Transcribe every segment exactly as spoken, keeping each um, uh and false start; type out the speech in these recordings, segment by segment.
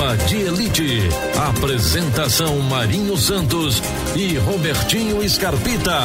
Tropa de Elite. Apresentação Marinho Santos e Robertinho Scarpita.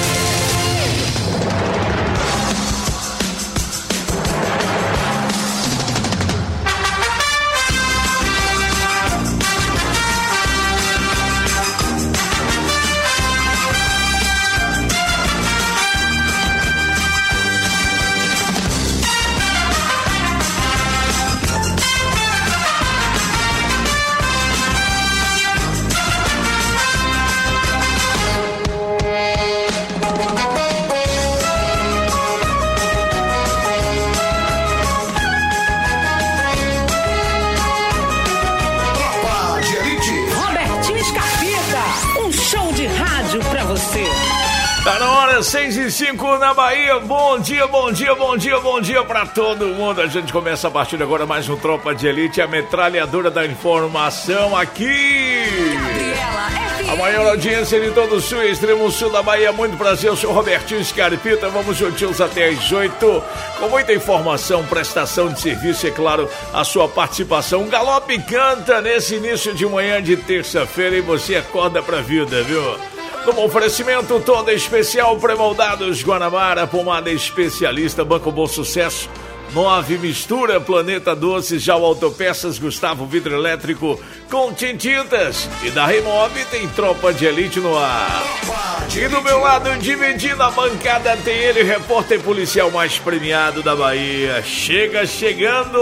seis e cinco na Bahia, bom dia, bom dia, bom dia, bom dia pra todo mundo. A gente começa a partir de agora mais um Tropa de Elite, a metralhadora da informação aqui. A maior audiência de todo o sul e extremo sul da Bahia, muito prazer, eu sou Robertinho Scarpita, vamos juntinhos até às oito, com muita informação, prestação de serviço e, claro, a sua participação. Um galope canta nesse início de manhã de terça-feira e você acorda pra vida, viu? No oferecimento todo especial, Pré-Moldados Guanabara, pomada especialista, Banco Bom Sucesso, nove Mistura, Planeta Doces, Já Autopeças, Gustavo Vidro Elétrico, com Tintintas, e da Remove tem Tropa de Elite no ar. E do meu lado, dividindo a bancada, tem ele, repórter policial mais premiado da Bahia. Chega chegando!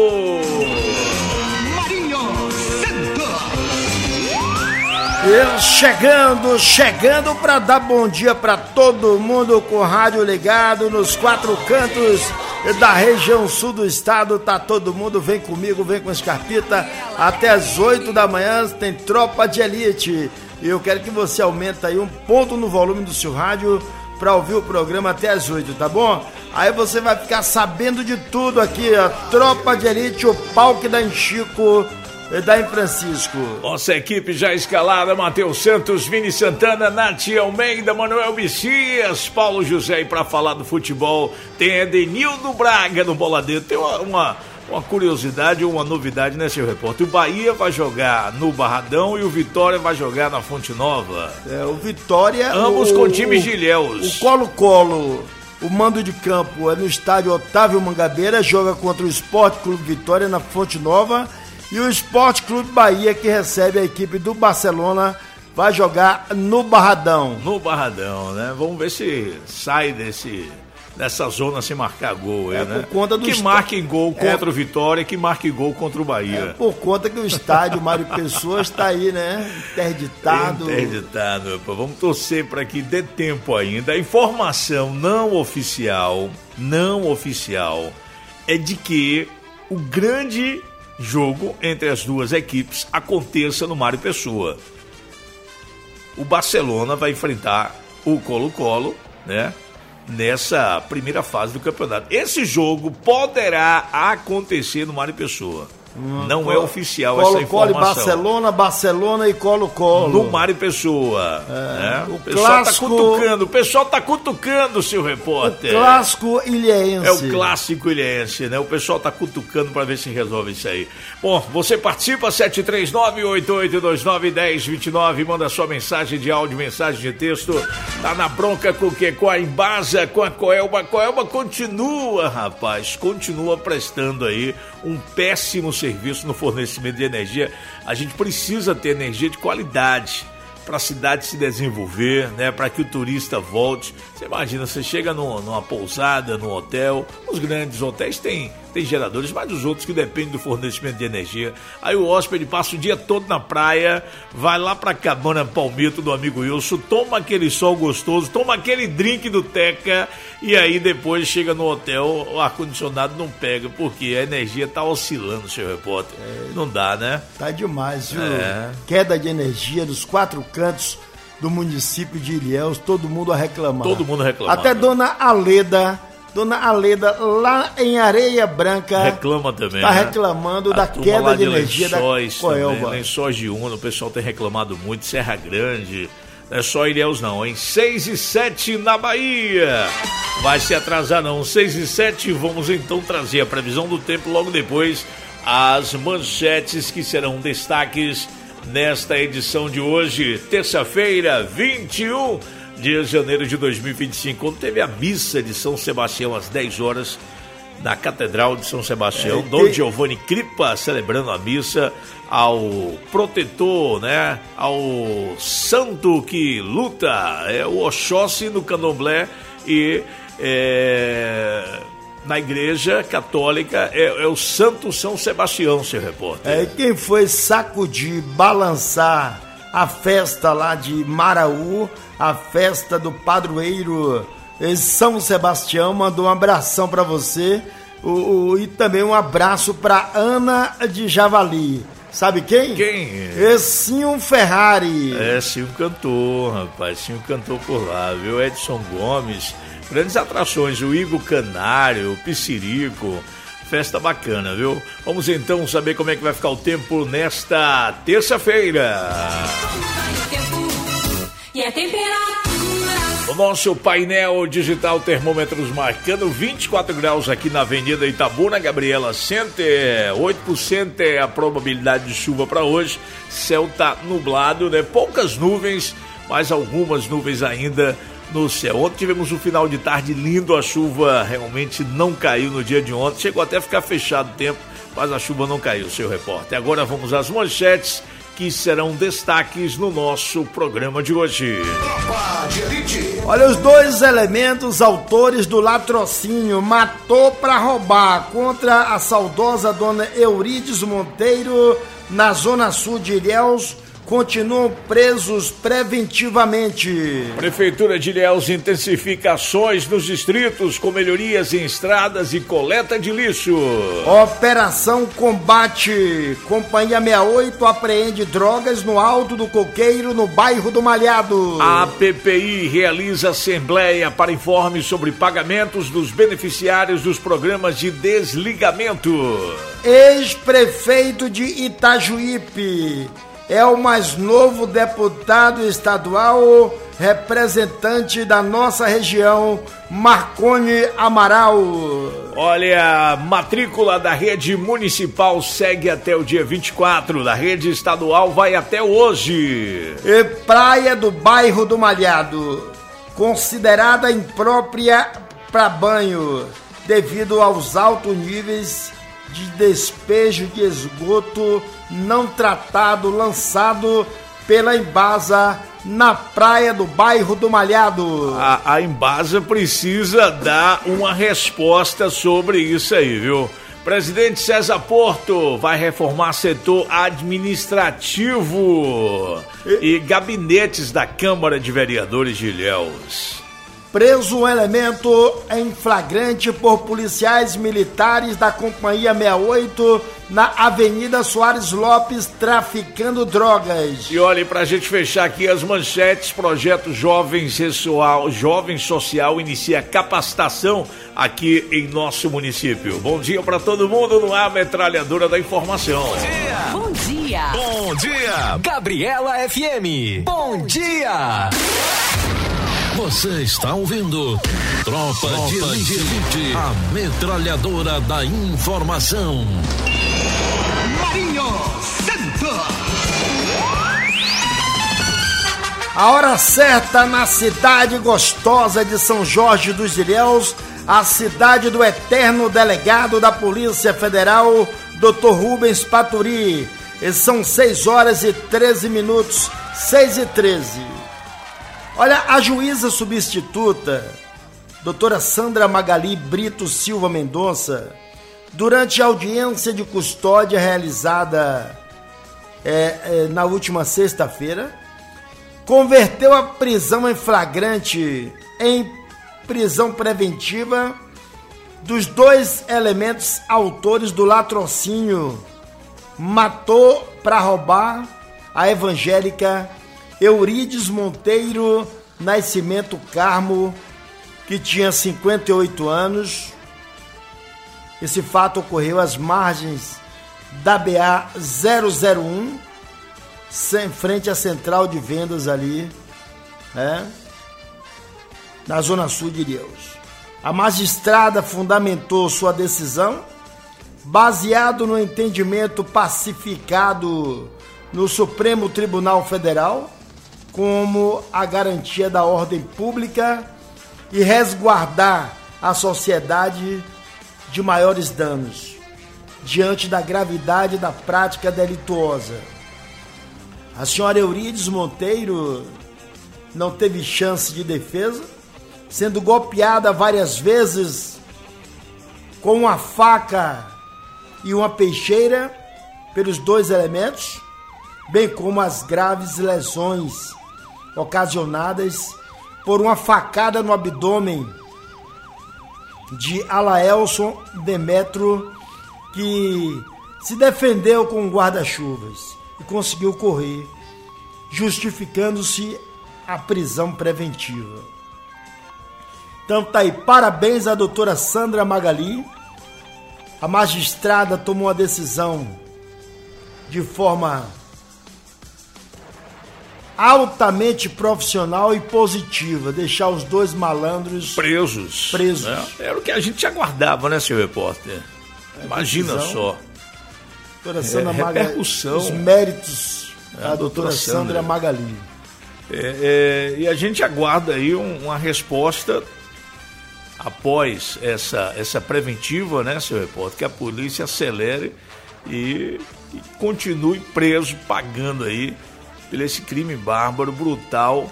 Eu chegando, chegando para dar bom dia para todo mundo com o rádio ligado nos quatro cantos da região sul do estado. Tá todo mundo, vem comigo, vem com a Scarpita. Até as oito da manhã tem Tropa de Elite. E eu quero que você aumente aí um ponto no volume do seu rádio para ouvir o programa até as oito, tá bom? Aí você vai ficar sabendo de tudo aqui, a Tropa de Elite, o pau que dá em Chico, da em Francisco. Nossa equipe já escalada: Matheus Santos, Vini Santana, Nath Almeida, Manuel Messias, Paulo José. E para falar do futebol tem Edenildo Braga no Boladeiro. Tem uma, uma, uma curiosidade, uma novidade, né, seu repórter? O Bahia vai jogar no Barradão e o Vitória vai jogar na Fonte Nova. É, o Vitória... Ambos o, com times o, de Ilhéus. O Colo-Colo, o mando de campo é no estádio Otávio Mangabeira, joga contra o Esporte Clube Vitória na Fonte Nova. E o Esporte Clube Bahia, que recebe a equipe do Barcelona, vai jogar no Barradão. No Barradão, né? Vamos ver se sai desse, dessa zona sem marcar gol aí, é, né? Por conta do que est... marquem gol contra é... o Vitória, que marque gol contra o Bahia. É por conta que o estádio Mário Pessoa está aí, né? Interditado. Interditado. Vamos torcer para que dê tempo ainda. A informação não oficial, não oficial, é de que o grande jogo entre as duas equipes aconteça no Mário Pessoa. O Barcelona vai enfrentar o Colo-Colo, né, nessa primeira fase do campeonato. Esse jogo poderá acontecer no Mário Pessoa. Hum, não Colo, é oficial Colo, essa informação. Colo, Barcelona, Barcelona e Colo-Colo. No Mário Pessoa. É, né? O, o pessoal clássico... tá cutucando, o pessoal tá cutucando, seu repórter. O clássico ilhéense. É o clássico ilhéense, né? O pessoal tá cutucando para ver se resolve isso aí. Bom, você participa, sete três nove, oito oito dois nove, um zero dois nove, manda sua mensagem de áudio, mensagem de texto. Tá na bronca com o quê? Com a Embasa, com a Coelba. A Coelba continua, rapaz, continua prestando aí um péssimo serviço no fornecimento de energia. A gente precisa ter energia de qualidade para a cidade se desenvolver, né? Para que o turista volte. Você imagina, você chega no, numa pousada, num hotel, os grandes hotéis têm, têm geradores, mas os outros que dependem do fornecimento de energia. Aí o hóspede passa o dia todo na praia, vai lá pra cabana Palmito do amigo Wilson, toma aquele sol gostoso, toma aquele drink do Teca, e aí depois chega no hotel, o ar-condicionado não pega, porque a energia tá oscilando, seu repórter. É, não dá, né? Tá demais, viu? É. Queda de energia dos quatro cantos do município de Ilhéus, todo mundo a reclamar. Todo mundo reclamando. Até Dona Aleda, Dona Aleda, lá em Areia Branca, reclama também, tá né? reclamando a da queda de, de energia Lençóis da Coelba. Lençóis de Uno, o pessoal tem reclamado muito, Serra Grande, não é só Ilhéus não, em seis e sete na Bahia. Vai se atrasar não, seis e sete, vamos então trazer a previsão do tempo logo depois as manchetes que serão destaques nesta edição de hoje, terça-feira, vinte e um de janeiro de dois mil e vinte e cinco, quando teve a missa de São Sebastião às dez horas na Catedral de São Sebastião, é, Dom Giovanni Crippa celebrando a missa ao protetor, né, ao santo que luta, é o Oxóssi no Candomblé e é, na Igreja Católica é, é o Santo São Sebastião, seu repórter. É, quem foi sacudir, balançar a festa lá de Maraú, a festa do padroeiro São Sebastião, mandou um abração para você o, o, e também um abraço para Ana de Javali. Sabe quem? Quem? Essinho Ferrari. É, sim, um cantor, rapaz, sim, um cantor por lá, viu? Edson Gomes, grandes atrações, o Igor Canário, o Pissirico, festa bacana, viu? Vamos então saber como é que vai ficar o tempo nesta terça-feira. E a temperatura? O nosso painel digital termômetros marcando vinte e quatro graus aqui na Avenida Itabuna, Gabriela Center, oito por cento é a probabilidade de chuva para hoje, céu tá nublado, né? Poucas nuvens, mas algumas nuvens ainda no céu. Ontem tivemos um final de tarde lindo, a chuva realmente não caiu no dia de ontem, chegou até a ficar fechado o tempo, mas a chuva não caiu, seu repórter. Agora vamos às manchetes que serão destaques no nosso programa de hoje. Olha, os dois elementos autores do latrocínio matou para roubar contra a saudosa dona Eurides Monteiro na zona sul de Ilhéus continuam presos preventivamente. Prefeitura de Ilhéus intensifica ações nos distritos com melhorias em estradas e coleta de lixo. Operação Combate. Companhia sessenta e oito apreende drogas no Alto do Coqueiro, no bairro do Malhado. A P P I realiza assembleia para informes sobre pagamentos dos beneficiários dos programas de desligamento. Ex-prefeito de Itajuípe é o mais novo deputado estadual representante da nossa região, Marconi Amaral. Olha, a matrícula da rede municipal segue até o dia vinte e quatro, da rede estadual vai até hoje. E praia do bairro do Malhado, considerada imprópria para banho, devido aos altos níveis de despejo de esgoto não tratado lançado pela Embasa na praia do bairro do Malhado. A, a Embasa precisa dar uma resposta sobre isso aí, viu? Presidente César Porto vai reformar setor administrativo e, e gabinetes da Câmara de Vereadores de Ilhéus. Preso um elemento em flagrante por policiais militares da Companhia sessenta e oito na Avenida Soares Lopes, traficando drogas. E olha, pra gente fechar aqui as manchetes, projeto Jovens Social, Jovem Social inicia capacitação aqui em nosso município. Bom dia pra todo mundo no ar, metralhadora da informação. Bom dia! Bom dia! Bom dia! Gabriela F M. Bom dia! Você está ouvindo Tropa, Tropa de Elite, Elite, a metralhadora da informação. Marinho Santos. A hora certa na cidade gostosa de São Jorge dos Ilhéus, a cidade do eterno delegado da Polícia Federal, doutor Rubens Paturi. E são seis horas e treze minutos, seis e treze. Olha, a juíza substituta, doutora Sandra Magali Brito Silva Mendonça, durante a audiência de custódia realizada é, é, na última sexta-feira, converteu a prisão em flagrante em prisão preventiva dos dois elementos autores do latrocínio. Matou para roubar a evangélica Eurides Monteiro Nascimento Carmo, que tinha cinquenta e oito anos. Esse fato ocorreu às margens da B A zero zero um, em frente à central de vendas ali, né, na zona sul de Ilhéus. A magistrada fundamentou sua decisão baseado no entendimento pacificado no Supremo Tribunal Federal, como a garantia da ordem pública e resguardar a sociedade de maiores danos, diante da gravidade da prática delituosa. A senhora Eurides Monteiro não teve chance de defesa, sendo golpeada várias vezes com uma faca e uma peixeira pelos dois elementos, bem como as graves lesões ocasionadas por uma facada no abdômen de Alaelson Demetrio, que se defendeu com guarda-chuvas e conseguiu correr, justificando-se a prisão preventiva. Então tá aí, parabéns à doutora Sandra Magali. A magistrada tomou a decisão de forma altamente profissional e positiva, deixar os dois malandros presos. presos. Né? Era o que a gente aguardava, né, senhor repórter? É, Imagina decisão. só. Doutora Sandra é, Magali, os méritos é, da doutora Sandra, Sandra Magali. É, é, e a gente aguarda aí um, uma resposta após essa, essa preventiva, né, senhor repórter, que a polícia acelere e, e continue preso, pagando aí por esse crime bárbaro, brutal,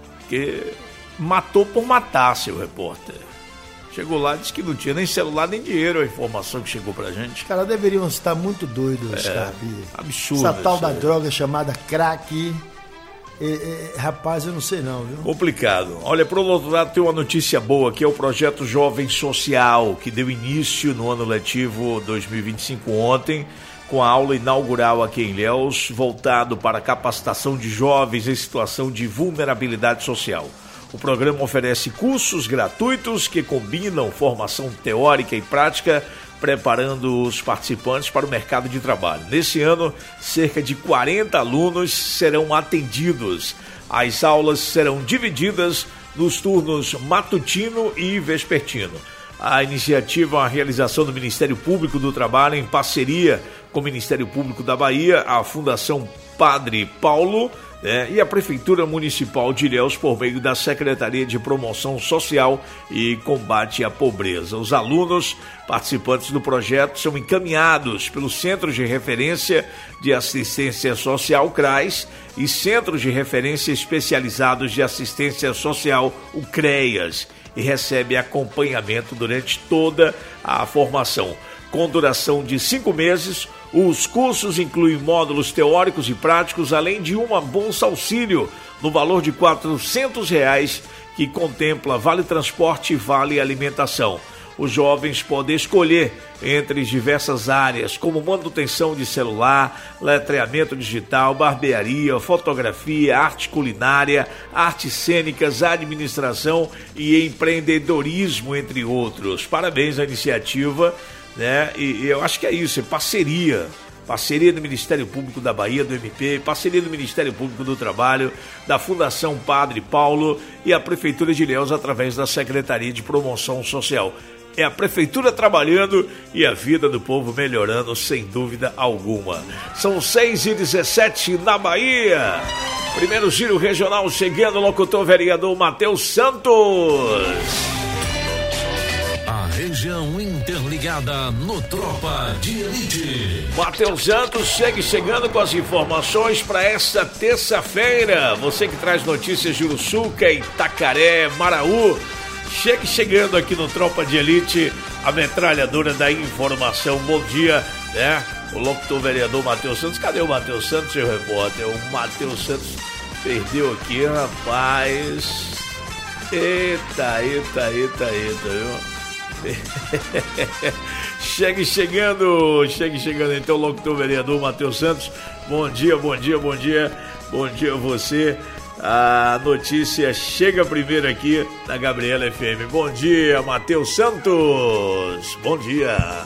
que matou por matar, seu repórter. Chegou lá e disse que não tinha nem celular nem dinheiro, a informação que chegou pra gente. Os caras deveriam estar muito doidos, é, cara. Absurdo. Essa tal da droga chamada crack. É, é, rapaz, eu não sei não, viu? Complicado. Olha, por outro lado, tem uma notícia boa, que é o projeto Jovem Social, que deu início no ano letivo dois mil e vinte e cinco ontem, com a aula inaugural aqui em Ilhéus, voltado para a capacitação de jovens em situação de vulnerabilidade social. O programa oferece cursos gratuitos que combinam formação teórica e prática, preparando os participantes para o mercado de trabalho. Nesse ano, cerca de quarenta alunos serão atendidos. As aulas serão divididas nos turnos matutino e vespertino. A iniciativa é uma realização do Ministério Público do Trabalho em parceria com o Ministério Público da Bahia, a Fundação Padre Paulo, né, e a Prefeitura Municipal de Ilhéus por meio da Secretaria de Promoção Social e Combate à Pobreza. Os alunos participantes do projeto são encaminhados pelos Centros de Referência de Assistência Social CRAS e Centros de Referência Especializados de Assistência Social, o CREAS, e recebe acompanhamento durante toda a formação. Com duração de cinco meses, os cursos incluem módulos teóricos e práticos, além de uma bolsa auxílio no valor de quatrocentos reais, que contempla vale transporte e vale alimentação. Os jovens podem escolher entre diversas áreas, como manutenção de celular, letreamento digital, barbearia, fotografia, arte culinária, artes cênicas, administração e empreendedorismo, entre outros. Parabéns à iniciativa, né? E, e eu acho que é isso, é parceria. Parceria do Ministério Público da Bahia, do M P, parceria do Ministério Público do Trabalho, da Fundação Padre Paulo e a Prefeitura de Ilhéus através da Secretaria de Promoção Social. É a Prefeitura trabalhando e a vida do povo melhorando, sem dúvida alguma. São seis e dezessete na Bahia. Primeiro giro regional chegando, locutor vereador Matheus Santos. A região interligada no Tropa de Elite. Matheus Santos segue chegando com as informações para esta terça-feira. Você que traz notícias de Uruçuca, Itacaré, Maraú. Chegue chegando aqui no Tropa de Elite, a metralhadora da informação. Bom dia, né? O locutor vereador Matheus Santos. Cadê o Matheus Santos, seu repórter? O Matheus Santos perdeu aqui, rapaz. Eita, eita, eita, eita, viu? Chegue chegando, chegue chegando então, o locutor vereador Matheus Santos. Bom dia, bom dia, bom dia, bom dia a você. A notícia chega primeiro aqui na Gabriela F M. Bom dia, Matheus Santos. Bom dia. Bom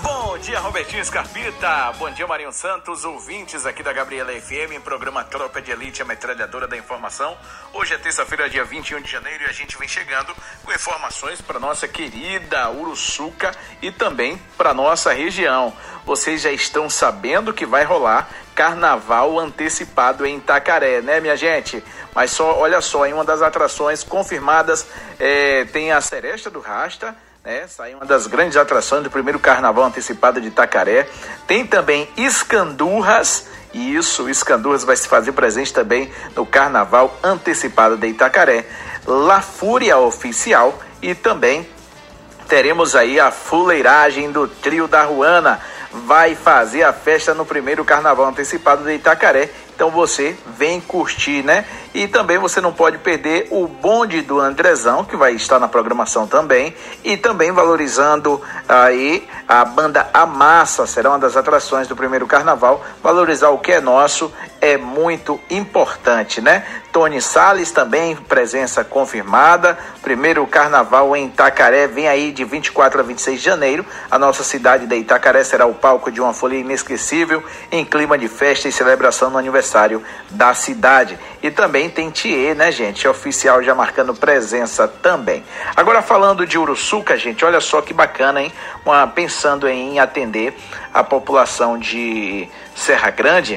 dia, Robertinho Scarpita. Bom dia, Marinho Santos, ouvintes aqui da Gabriela F M, programa Tropa de Elite, a metralhadora da informação. Hoje é terça-feira, dia vinte e um de janeiro, e a gente vem chegando com informações para nossa querida Uruçuca e também para nossa região. Vocês já estão sabendo que vai rolar carnaval antecipado em Itacaré, né, minha gente? Mas só, olha só, em uma das atrações confirmadas é, tem a Seresta do Rasta, né? Sai uma das grandes atrações do primeiro carnaval antecipado de Itacaré. Tem também Escandurras, e isso, Escandurras vai se fazer presente também no carnaval antecipado de Itacaré. La Fúria Oficial, e também teremos aí a fuleiragem do Trio da Ruana, vai fazer a festa no primeiro carnaval antecipado de Itacaré. Então você vem curtir, né? E também você não pode perder o bonde do Andrezão, que vai estar na programação também, e também valorizando aí a banda Amassa, será uma das atrações do primeiro carnaval. Valorizar o que é nosso é muito importante, né? Tony Salles também, presença confirmada. Primeiro carnaval em Itacaré vem aí de vinte e quatro a vinte e seis de janeiro. A nossa cidade de Itacaré será o palco de uma folia inesquecível em clima de festa e celebração no aniversário da cidade. E também tem Thier, né, gente? Oficial já marcando presença também. Agora falando de Uruçuca, gente, olha só que bacana, hein? Uma, pensando em atender a população de Serra Grande,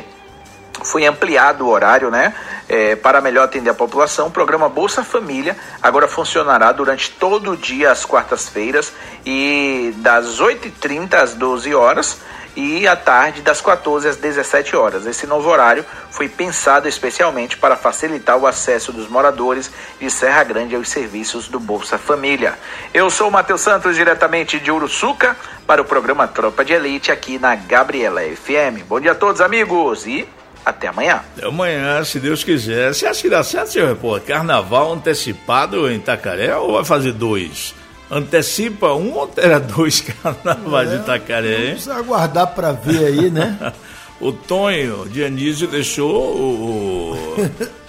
foi ampliado o horário, né? É, para melhor atender a população. O programa Bolsa Família agora funcionará durante todo o dia às quartas-feiras, e das oito e trinta às doze horas, e à tarde das quatorze às dezessete horas. Esse novo horário foi pensado especialmente para facilitar o acesso dos moradores de Serra Grande aos serviços do Bolsa Família. Eu sou o Matheus Santos, diretamente de Uruçuca, para o programa Tropa de Elite aqui na Gabriela F M. Bom dia a todos, amigos, e até amanhã. Até amanhã, se Deus quiser. Você acha que dá certo, senhor repórter? Carnaval antecipado em Itacaré, ou vai fazer dois? Antecipa um ou terá dois carnavais é, de Itacaré, hein? Vamos aguardar para ver aí, né? O Tonho Dionísio deixou o...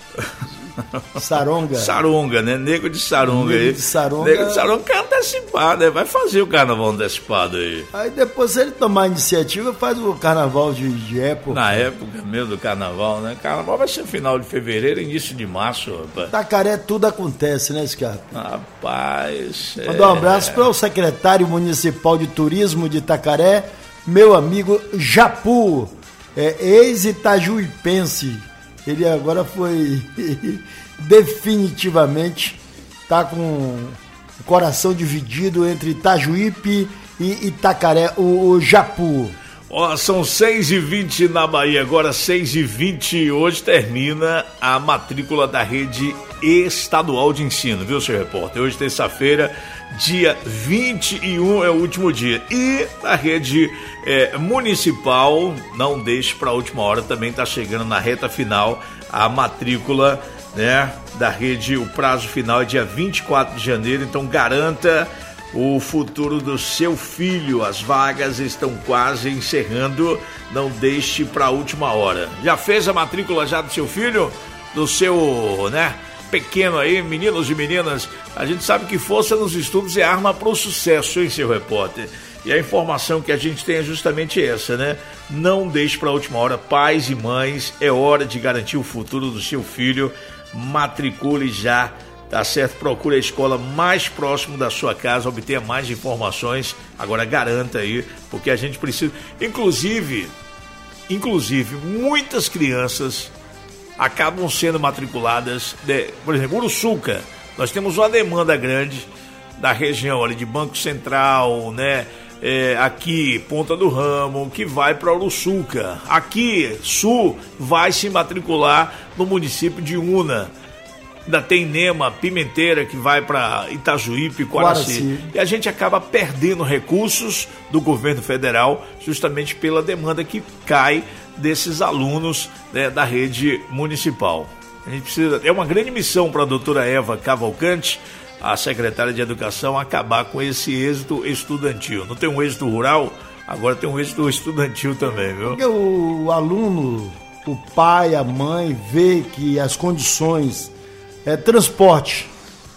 Saronga. Saronga, né? Nego de Saronga Nego aí. de Saronga. Nego de Saronga quer antecipar, né? Vai fazer o carnaval antecipado aí. Aí depois, se ele tomar a iniciativa, faz o carnaval de, de época. Na época mesmo do carnaval, né? Carnaval vai ser final de fevereiro, início de março, rapaz. Itacaré tudo acontece, né, Scarpa? Rapaz. Mandar é... um abraço para o secretário municipal de turismo de Itacaré, meu amigo Japu, é, ex-itajuipense. Ele agora foi definitivamente, tá com o coração dividido entre Itajuípe e Itacaré, o, o Japu. Ó, oh, são seis e vinte na Bahia, agora seis e vinte, hoje termina a matrícula da rede estadual de ensino, viu, seu repórter? Hoje, terça-feira, dia vinte e um é o último dia. E a rede é, municipal, não deixe para a última hora, também está chegando na reta final a matrícula, né, da rede. O prazo final é dia vinte e quatro de janeiro, então garanta o futuro do seu filho. As vagas estão quase encerrando, não deixe para a última hora. Já fez a matrícula já do seu filho? Do seu, né, pequeno aí, meninos e meninas? A gente sabe que força nos estudos é arma para o sucesso, hein, seu repórter? E a informação que a gente tem é justamente essa, né? Não deixe para a última hora. Pais e mães, é hora de garantir o futuro do seu filho. Matricule já, tá certo? Procure a escola mais próxima da sua casa, obtenha mais informações. Agora garanta aí, porque a gente precisa. Inclusive, inclusive, muitas crianças acabam sendo matriculadas, de, por exemplo, Uruçuca. Nós temos uma demanda grande da região ali de Banco Central, né? É, aqui, Ponta do Ramo, que vai para Uruçuca. Aqui, Sul, vai se matricular no município de Una. Ainda tem Nema, Pimenteira, que vai para Itajuípe, Quaraci. E a gente acaba perdendo recursos do governo federal justamente pela demanda que cai desses alunos, né, da rede municipal. A gente precisa, é uma grande missão para a doutora Eva Cavalcante, a secretária de Educação, acabar com esse êxito estudantil. Não tem um êxito rural, agora tem um êxito estudantil também, viu? Porque o aluno, o pai, a mãe, vê que as condições, é, transporte,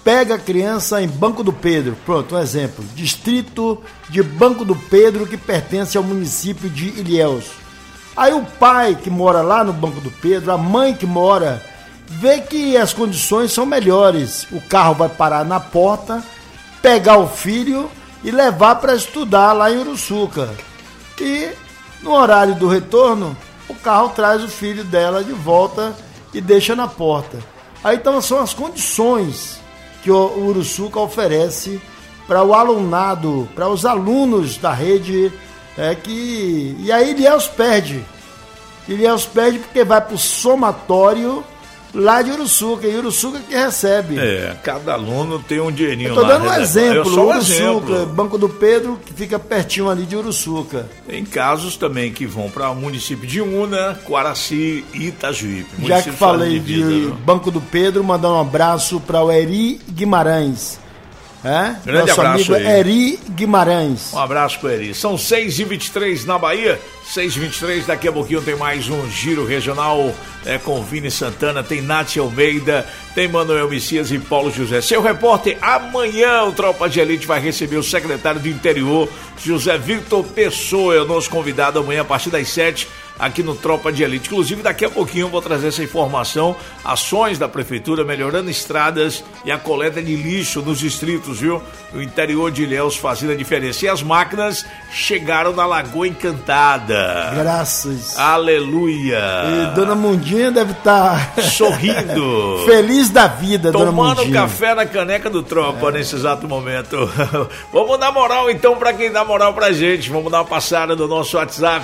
pega a criança em Banco do Pedro. Pronto, um exemplo. Distrito de Banco do Pedro, que pertence ao município de Ilhéus. Aí o pai que mora lá no Banco do Pedro, a mãe que mora, vê que as condições são melhores. O carro vai parar na porta, pegar o filho e levar para estudar lá em Uruçuca. E no horário do retorno, o carro traz o filho dela de volta e deixa na porta. Aí então são as condições que o Uruçuca oferece para o alunado, para os alunos da rede, é que e aí Ilhéus perde. Ilhéus perde porque vai para o somatório lá de Uruçuca, e Uruçuca que recebe. É, cada aluno tem um dinheirinho lá. Estou dando um exemplo, um Uruçuca, exemplo. Banco do Pedro, que fica pertinho ali de Uruçuca. Tem casos também que vão para o município de Una, Quaraci e Itajuípe. Já que falei de, de Banco do Pedro, mandar um abraço para o Eri Guimarães. É? Grande Nosso abraço amigo aí. Eri Guimarães. Um abraço para Eri. São seis e vinte e três na Bahia. seis e vinte e três, daqui a pouquinho tem mais um Giro Regional é, com Vini Santana, tem Nath Almeida, tem Manuel Messias e Paulo José. Seu repórter, amanhã o Tropa de Elite vai receber o secretário do Interior, José Victor Pessoa, é o nosso convidado amanhã a partir das sete, aqui no Tropa de Elite. Inclusive, daqui a pouquinho eu vou trazer essa informação, ações da Prefeitura melhorando estradas e a coleta de lixo nos distritos, viu? O interior de Ilhéus fazendo a diferença. E as máquinas chegaram na Lagoa Encantada. Graças. Aleluia. E Dona Mundinha deve estar... Tá sorrindo. Feliz da vida, Dona Mundinha. Tomando café na caneca do Tropa é. nesse exato momento. Vamos dar moral então pra quem dá moral pra gente. Vamos dar uma passada no nosso WhatsApp.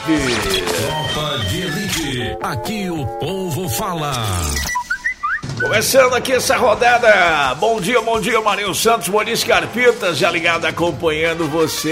Tropa de Elite. Aqui o povo fala. Começando aqui essa rodada, bom dia, bom dia, Marinho Santos, Moniz Carpitas, já ligado acompanhando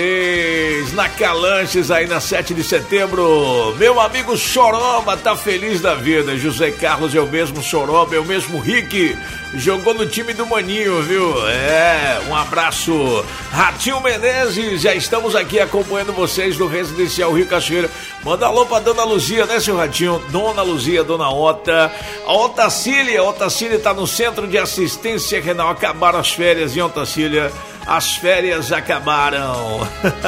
vocês na Calanches aí na sete de setembro, meu amigo Choroba tá feliz da vida, José Carlos é o mesmo Choroba, é o mesmo Rick, jogou no time do Maninho, viu? É, um abraço, Ratinho Menezes, já estamos aqui acompanhando vocês do Residencial Rio Cachoeira, manda alô pra Dona Luzia, né, seu Ratinho? Dona Luzia, Dona Ota, a Otacília, a Otacília tá no Centro de Assistência Renal, acabaram as férias, hein, Otacília? As férias acabaram.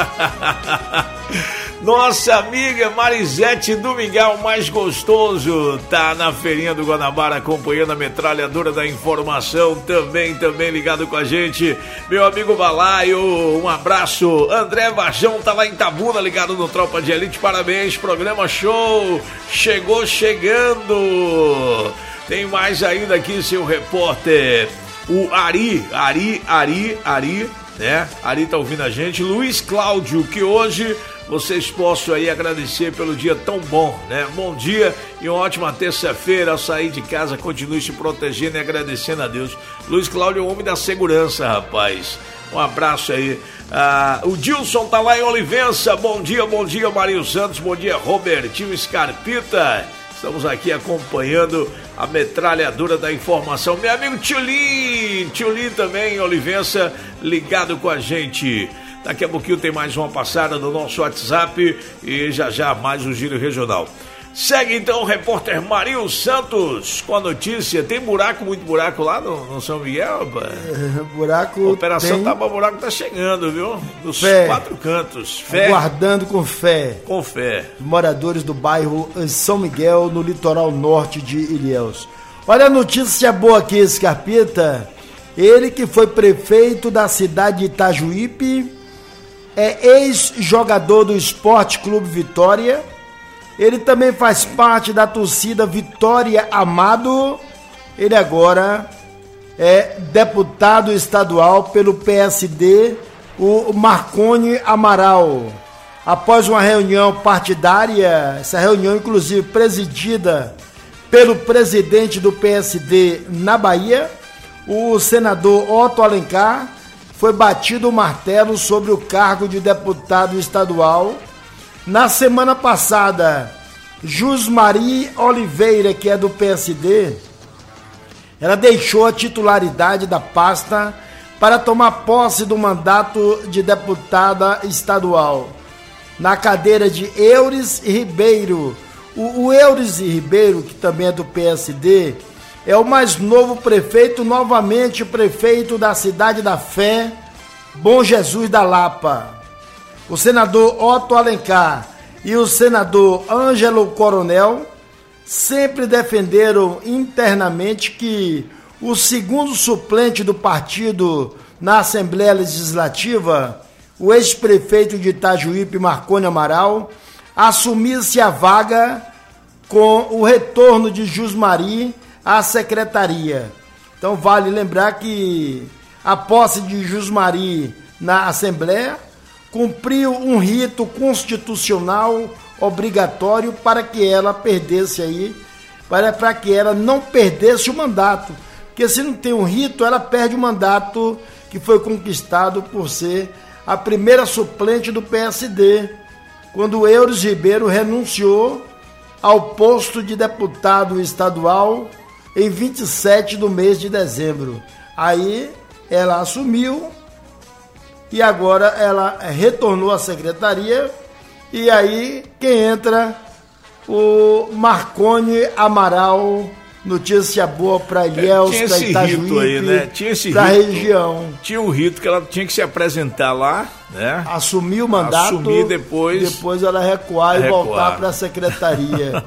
Nossa amiga Marisete Domingal, mais gostoso, tá na feirinha do Guanabara acompanhando a metralhadora da informação, também, também ligado com a gente. Meu amigo Balaio, um abraço. André Vajão tá lá em Tabuna, ligado no Tropa de Elite, parabéns, programa show, chegou chegando. Tem mais ainda aqui, seu repórter, o Ari, Ari, Ari, Ari, né? Ari tá ouvindo a gente. Luiz Cláudio, que hoje vocês possam aí agradecer pelo dia tão bom, né? Bom dia e uma ótima terça-feira. Ao sair de casa, continue se protegendo e agradecendo a Deus. Luiz Cláudio é o homem da segurança, rapaz. Um abraço aí. Ah, o Dilson tá lá em Olivença. Bom dia, bom dia, Marinho Santos. Bom dia, Robertinho Scarpita. Estamos aqui acompanhando a metralhadora da informação. Meu amigo Tchulin, Tchulin também em Olivença, ligado com a gente. Daqui a pouquinho tem mais uma passada no nosso WhatsApp e já já mais um Giro Regional. Segue então o repórter Marinho Santos com a notícia. Tem buraco, muito buraco lá no, no São Miguel, rapaz? É, buraco. A Operação tem... Tapa Buraco tá chegando, viu? Dos fé. quatro cantos. Fé. Aguardando com fé. Com fé. Moradores do bairro São Miguel, no litoral norte de Ilhéus. Olha a notícia boa aqui, Scarpita. Ele que foi prefeito da cidade de Itajuípe, é ex-jogador do Esporte Clube Vitória. Ele também faz parte da torcida Vitória Amado. Ele agora é deputado estadual pelo P S D, o Marconi Amaral. Após uma reunião partidária, essa reunião inclusive presidida pelo presidente do P S D na Bahia, o senador Otto Alencar, foi batido o martelo sobre o cargo de deputado estadual. Na semana passada, Jusmari Oliveira, que é do P S D, ela deixou a titularidade da pasta para tomar posse do mandato de deputada estadual. Na cadeira de Eures Ribeiro. O, o Eures Ribeiro, que também é do P S D, é o mais novo prefeito, novamente prefeito da Cidade da Fé, Bom Jesus da Lapa. O senador Otto Alencar e o senador Ângelo Coronel sempre defenderam internamente que o segundo suplente do partido na Assembleia Legislativa, o ex-prefeito de Itajuípe, Marconi Amaral, assumisse a vaga com o retorno de Jusmari à secretaria. Então vale lembrar que a posse de Jusmari na Assembleia cumpriu um rito constitucional obrigatório para que ela perdesse aí, para, para que ela não perdesse o mandato. Porque se não tem um rito, ela perde o mandato que foi conquistado por ser a primeira suplente do P S D, quando o Euros Ribeiro renunciou ao posto de deputado estadual em vinte e sete do mês de dezembro. Aí ela assumiu e agora ela retornou à secretaria, e aí quem entra? O Marconi Amaral. Notícia boa para Ilhéus, é, para Itajuípe, aí, né? Tinha esse para a rito, região. Tinha um rito que ela tinha que se apresentar lá, né? Assumir o mandato, assumir depois, depois ela recuar, recuar. e voltar para a secretaria.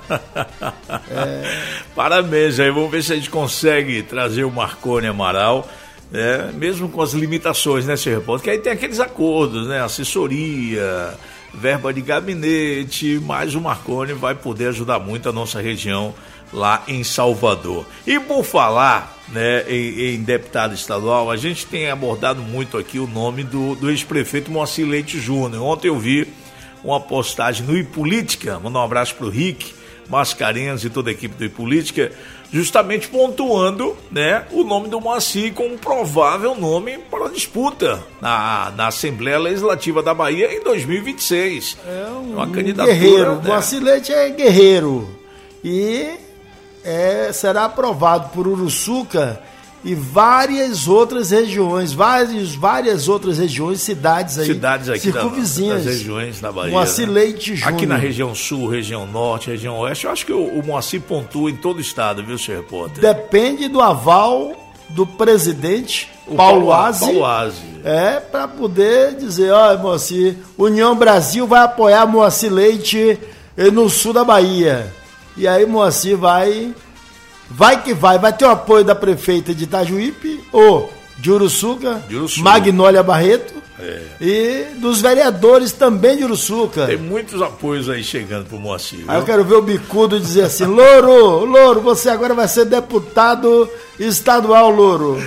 é... Parabéns aí, vamos ver se a gente consegue trazer o Marconi Amaral, né? Mesmo com as limitações, né, senhor repórter? Que aí tem aqueles acordos, né? Assessoria, verba de gabinete, mas o Marconi vai poder ajudar muito a nossa região lá em Salvador. E por falar, né, em, em deputado estadual, a gente tem abordado muito aqui o nome do, do ex-prefeito Moacir Leite Júnior. Ontem eu vi uma postagem no iPolítica, mandar um abraço pro Rick Mascarenhas e toda a equipe do iPolítica, justamente pontuando, né, o nome do Moacir como um provável nome para a disputa na, na Assembleia Legislativa da Bahia em dois mil e vinte e seis. É um, uma candidatura, guerreiro, né? Moacir Leite é guerreiro e é, será aprovado por Uruçuca e várias outras regiões, várias, várias outras regiões, cidades aí, cidades aqui circunvizinhas, das regiões da Bahia. Moacir né? Leite Júnior. Aqui na região sul, região norte, região oeste, eu acho que o, o Moacir pontua em todo o estado, viu, senhor repórter? Depende do aval do presidente o Paulo Aze, Paulo Aze. É, para poder dizer, ó, Moacir, União Brasil vai apoiar Moacir Leite no sul da Bahia. E aí Moacir vai, vai que vai, vai ter o apoio da prefeita de Itajuípe, ou de Uruçuca, de Uruçuca. Magnólia Barreto, é. E dos vereadores também de Uruçuca. Tem muitos apoios aí chegando pro Moacir. Aí eu quero ver o Bicudo dizer assim, Louro, Louro, você agora vai ser deputado estadual, Louro.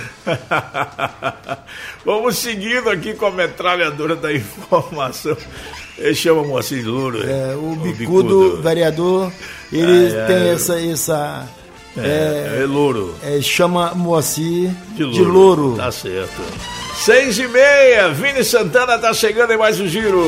Vamos seguindo aqui com a metralhadora da informação. Ele chama Moacir de Louro. É, o, o Bicudo, Bicudo, vereador, ele ai, tem ai, essa... essa é, é, é Louro. É, chama Moacir de Louro. de Louro. Tá certo. Seis e meia, Vini Santana tá chegando em mais um giro.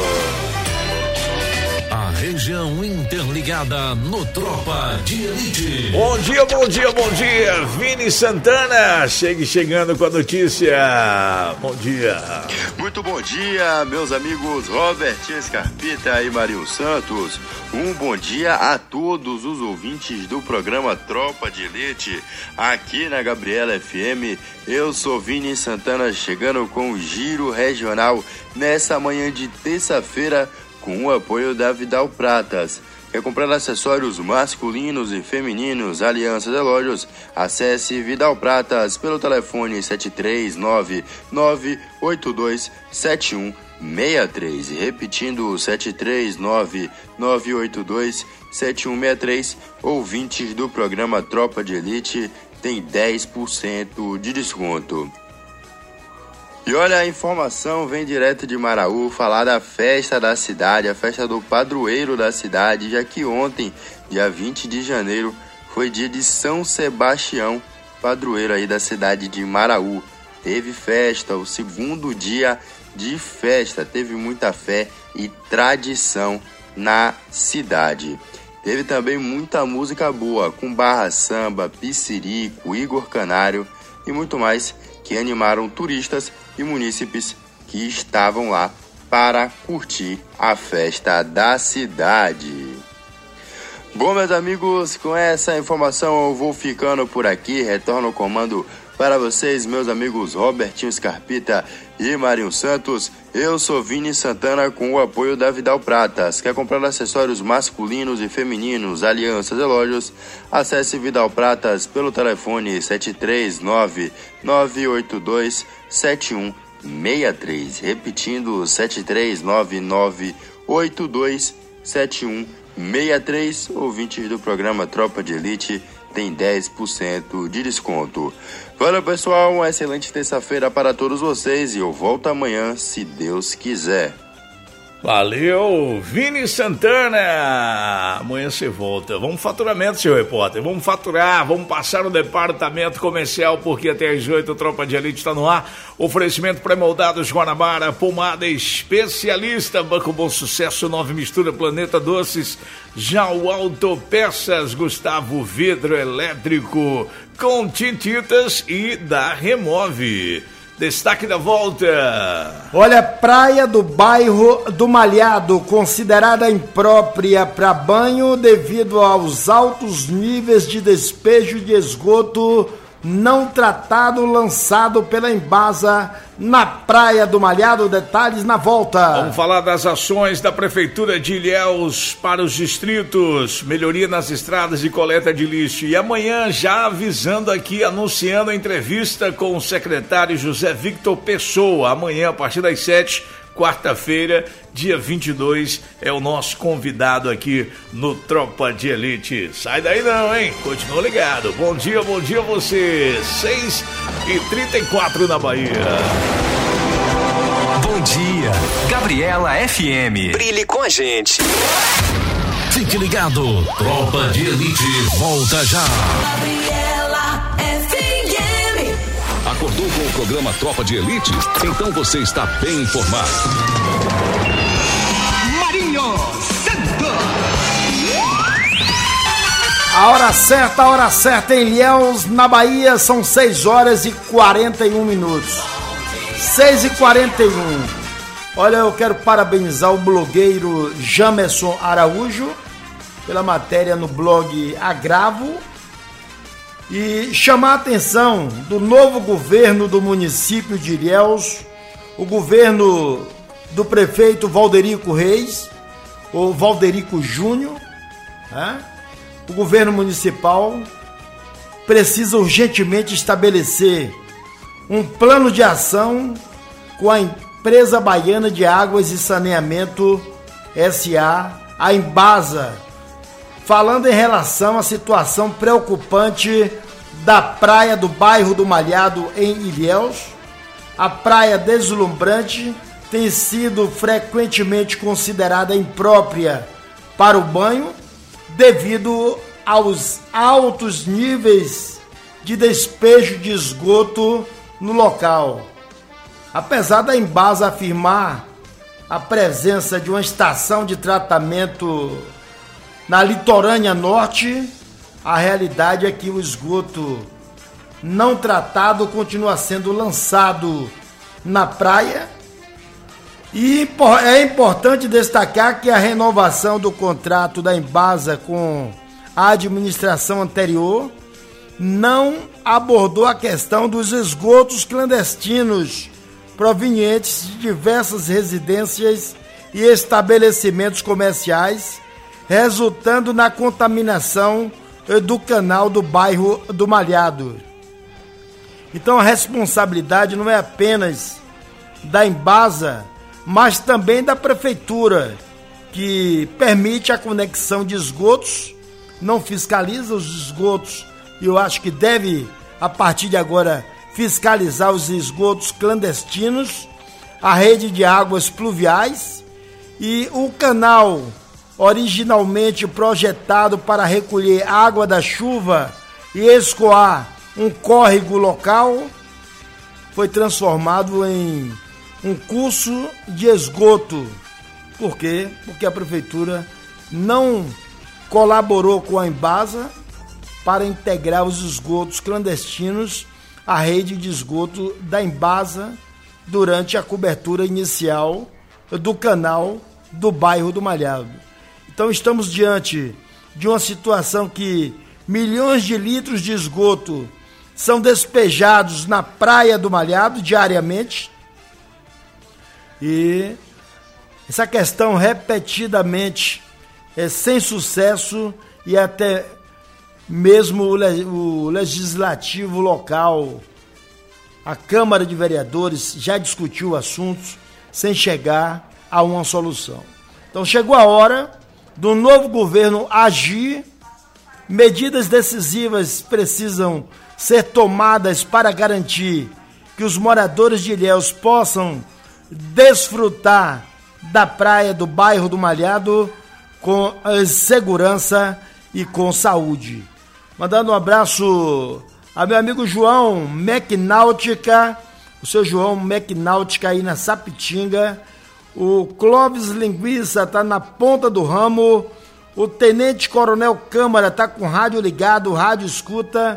A região interligada no Tropa de Elite. Bom dia, bom dia, bom dia, Vini Santana, chegue chegando com a notícia. Bom dia. Muito bom dia, meus amigos Robertinho Scarpita e Marinho Santos. Um bom dia a todos os ouvintes do programa Tropa de Elite, aqui na Gabriela F M. Eu sou Vini Santana, chegando com o Giro Regional nessa manhã de terça-feira, com o apoio da Vidal Pratas. Quer comprar acessórios masculinos e femininos, alianças e relógios? Acesse Vidal Pratas pelo telefone sete três nove nove oito dois sete um seis três. Repetindo, sete três nove nove oito dois sete um seis três. Ouvintes do programa Tropa de Elite tem dez por cento de desconto. E olha, a informação vem direto de Maraú, falar da festa da cidade, a festa do padroeiro da cidade, já que ontem, dia vinte de janeiro, foi dia de São Sebastião, padroeiro aí da cidade de Maraú. Teve festa, o segundo dia de festa, teve muita fé e tradição na cidade. Teve também muita música boa, com Barra Samba, Pissirico, Igor Canário e muito mais, que animaram turistas e munícipes que estavam lá para curtir a festa da cidade. Bom, meus amigos, com essa informação eu vou ficando por aqui. Retorno o comando para vocês, meus amigos Robertinho Scarpita e Marinho Santos. Eu sou Vini Santana com o apoio da Vidal Pratas. Quer comprar acessórios masculinos e femininos, alianças e relógios? Acesse Vidal Pratas pelo telefone sete três nove, nove oito dois, sete um seis três. Repetindo, sete três nove, nove oito dois, sete um seis três. Ouvintes do programa Tropa de Elite tem dez por cento de desconto. Valeu, pessoal, uma excelente terça-feira para todos vocês e eu volto amanhã, se Deus quiser. Valeu, Vini Santana. Amanhã você volta. Vamos faturamento, seu repórter. Vamos faturar, vamos passar no departamento comercial, porque até às oito o Tropa de Elite está no ar. Oferecimento pré-moldados Guanabara, pomada especialista, Banco Bom Sucesso, Nove Mistura, Planeta Doces, Jau Autopeças, Gustavo Vidro Elétrico, com tintitas e da Remove. Destaque da volta. Olha, praia do bairro do Malhado, considerada imprópria para banho devido aos altos níveis de despejo de esgoto não tratado lançado pela Embasa na Praia do Malhado. Detalhes na volta. Vamos falar das ações da Prefeitura de Ilhéus para os distritos, melhoria nas estradas de coleta de lixo. E amanhã, já avisando aqui, anunciando a entrevista com o secretário José Victor Pessoa. Amanhã, a partir das sete, quarta-feira, dia vinte e dois, é o nosso convidado aqui no Tropa de Elite. Sai daí não, hein? Continua ligado. Bom dia, bom dia a você. seis e trinta e quatro na Bahia. Bom dia, Gabriela F M. Brilhe com a gente. Fique ligado. Tropa de Elite volta já. Gabriela F M. Acordou com o programa Tropa de Elite? Então você está bem informado. Marinho Santos. A hora certa, a hora certa em Ilhéus, na Bahia, são seis horas e quarenta e um minutos. seis e quarenta e um. Olha, eu quero parabenizar o blogueiro Jamerson Araújo pela matéria no blog Agravo e chamar a atenção do novo governo do município de Ilhéus, o governo do prefeito Valderico Reis, ou Valderico Júnior, né? O governo municipal precisa urgentemente estabelecer um plano de ação com a Empresa Baiana de Águas e Saneamento S A, a Embasa, falando em relação à situação preocupante da praia do bairro do Malhado em Ilhéus. A praia deslumbrante tem sido frequentemente considerada imprópria para o banho devido aos altos níveis de despejo de esgoto no local. Apesar da Embasa afirmar a presença de uma estação de tratamento na litorânea norte, a realidade é que o esgoto não tratado continua sendo lançado na praia. E é importante destacar que a renovação do contrato da Embasa com a administração anterior não abordou a questão dos esgotos clandestinos provenientes de diversas residências e estabelecimentos comerciais, resultando na contaminação do canal do bairro do Malhado. Então a responsabilidade não é apenas da Embasa, mas também da prefeitura, que permite a conexão de esgotos, não fiscaliza os esgotos, e eu acho que deve, a partir de agora, fiscalizar os esgotos clandestinos, a rede de águas pluviais e o canal originalmente projetado para recolher água da chuva e escoar um córrego local, foi transformado em um curso de esgoto. Por quê? Porque a prefeitura não colaborou com a Embasa para integrar os esgotos clandestinos à rede de esgoto da Embasa durante a cobertura inicial do canal do bairro do Malhado. Então estamos diante de uma situação que milhões de litros de esgoto são despejados na Praia do Malhado diariamente. E essa questão repetidamente é sem sucesso, e até mesmo o legislativo local, a Câmara de Vereadores, já discutiu o assunto sem chegar a uma solução. Então chegou a hora do novo governo agir. Medidas decisivas precisam ser tomadas para garantir que os moradores de Ilhéus possam desfrutar da praia do bairro do Malhado com segurança e com saúde. Mandando um abraço a meu amigo João Mecnáutica, o seu João Mecnáutica aí na Sapitinga. O Clóvis Linguiça tá na ponta do ramo. O Tenente Coronel Câmara tá com o rádio ligado, o rádio escuta.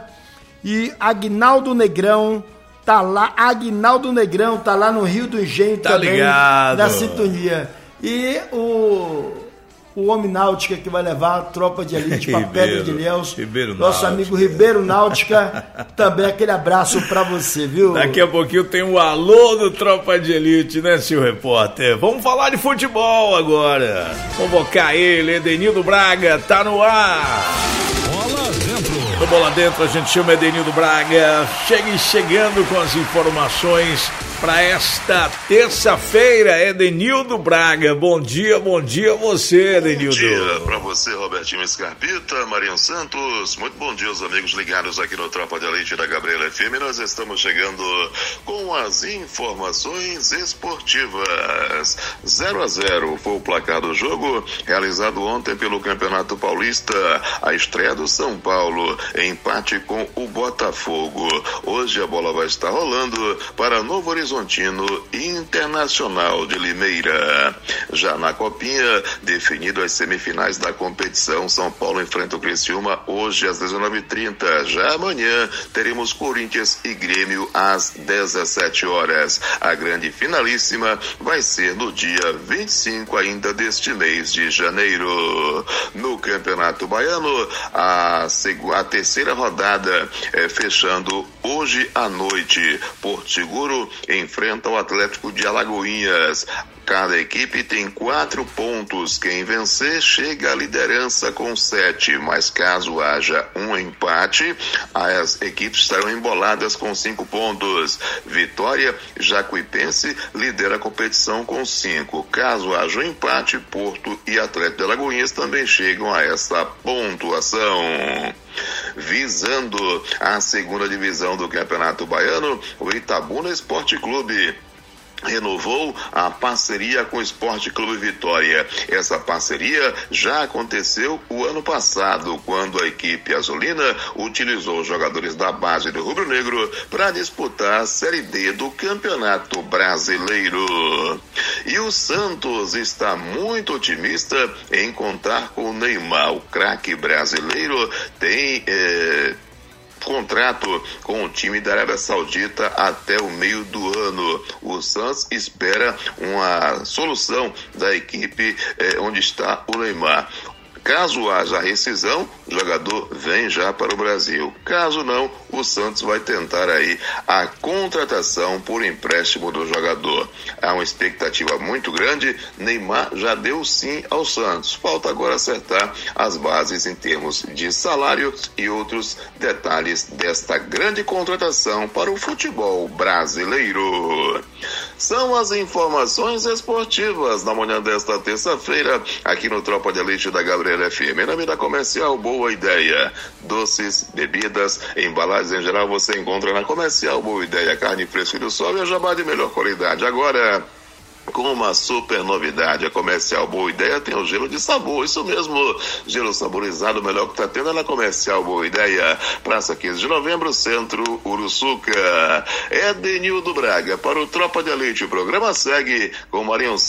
E Aguinaldo Negrão tá lá, Aguinaldo Negrão tá lá no Rio do Engenho tá também, ligado. Na sintonia. E o, o Homem Náutica que vai levar a tropa de elite para Pedra de Ilhéus, nosso Náutica. amigo Ribeiro Náutica, também aquele abraço para você, viu? Daqui a pouquinho tem o alô do Tropa de Elite, né, senhor repórter? Vamos falar de futebol agora. Convocar ele, Edenildo Braga, tá no ar. Bola dentro. No Bola Dentro a gente chama Edenildo Braga. Chegue chegando com as informações para esta terça-feira. Edenildo Braga, bom dia, bom dia a você, Edenildo. Bom dia para você, Robertinho Scarpita, Marinho Santos. Muito bom dia aos amigos ligados aqui no Tropa de Elite da Gabriela F M. Nós estamos chegando com as informações esportivas. zero a zero foi o placar do jogo realizado ontem pelo Campeonato Paulista. A estreia do São Paulo, empate com o Botafogo. Hoje a bola vai estar rolando para Novo Horizontino Internacional de Limeira. Já na Copinha, definido as semifinais da competição, São Paulo enfrenta o Criciúma hoje às dezenove e trinta. Já amanhã teremos Corinthians e Grêmio às dezessete horas. A grande finalíssima vai ser no dia vinte e cinco ainda deste mês de janeiro. No Campeonato Baiano, a, seg- a terceira rodada é, fechando hoje à noite. Porto Seguro enfrenta o Atlético de Alagoinhas. Cada equipe tem quatro pontos. Quem vencer chega à liderança com sete. Mas caso haja um empate, as equipes estarão emboladas com cinco pontos. Vitória, Jacuipense lidera a competição com cinco. Caso haja um empate, Porto e Atlético de Alagoinhas também chegam a essa pontuação. Visando a segunda divisão do Campeonato Baiano, o Itabuna Esporte Clube renovou a parceria com o Esporte Clube Vitória. Essa parceria já aconteceu o ano passado, quando a equipe azulina utilizou os jogadores da base do Rubro Negro para disputar a Série D do Campeonato Brasileiro. E o Santos está muito otimista em contar com o Neymar. O craque brasileiro tem eh, contrato com o time da Arábia Saudita até o meio do ano. O Santos espera uma solução da equipe eh, onde está o Neymar. Caso haja rescisão, o jogador vem já para o Brasil. Caso não, o Santos vai tentar aí a contratação por empréstimo do jogador. Há uma expectativa muito grande. Neymar já deu sim ao Santos. Falta agora acertar as bases em termos de salário e outros detalhes desta grande contratação para o futebol brasileiro. São as informações esportivas na manhã desta terça-feira, aqui no Tropa de Elite da Gabriela F M. Em nome da Comercial Boa Ideia. Doces, bebidas, embalagens em geral você encontra na Comercial Boa Ideia. Carne fresca do sol e a jabá de melhor qualidade. Agora, com uma super novidade, a Comercial Boa Ideia tem o gelo de sabor, isso mesmo, gelo saborizado, o melhor que está tendo é na Comercial Boa Ideia, Praça quinze de Novembro, Centro, Uruçuca. Edenildo Braga para o Tropa de Elite. O programa segue com Marinho Santos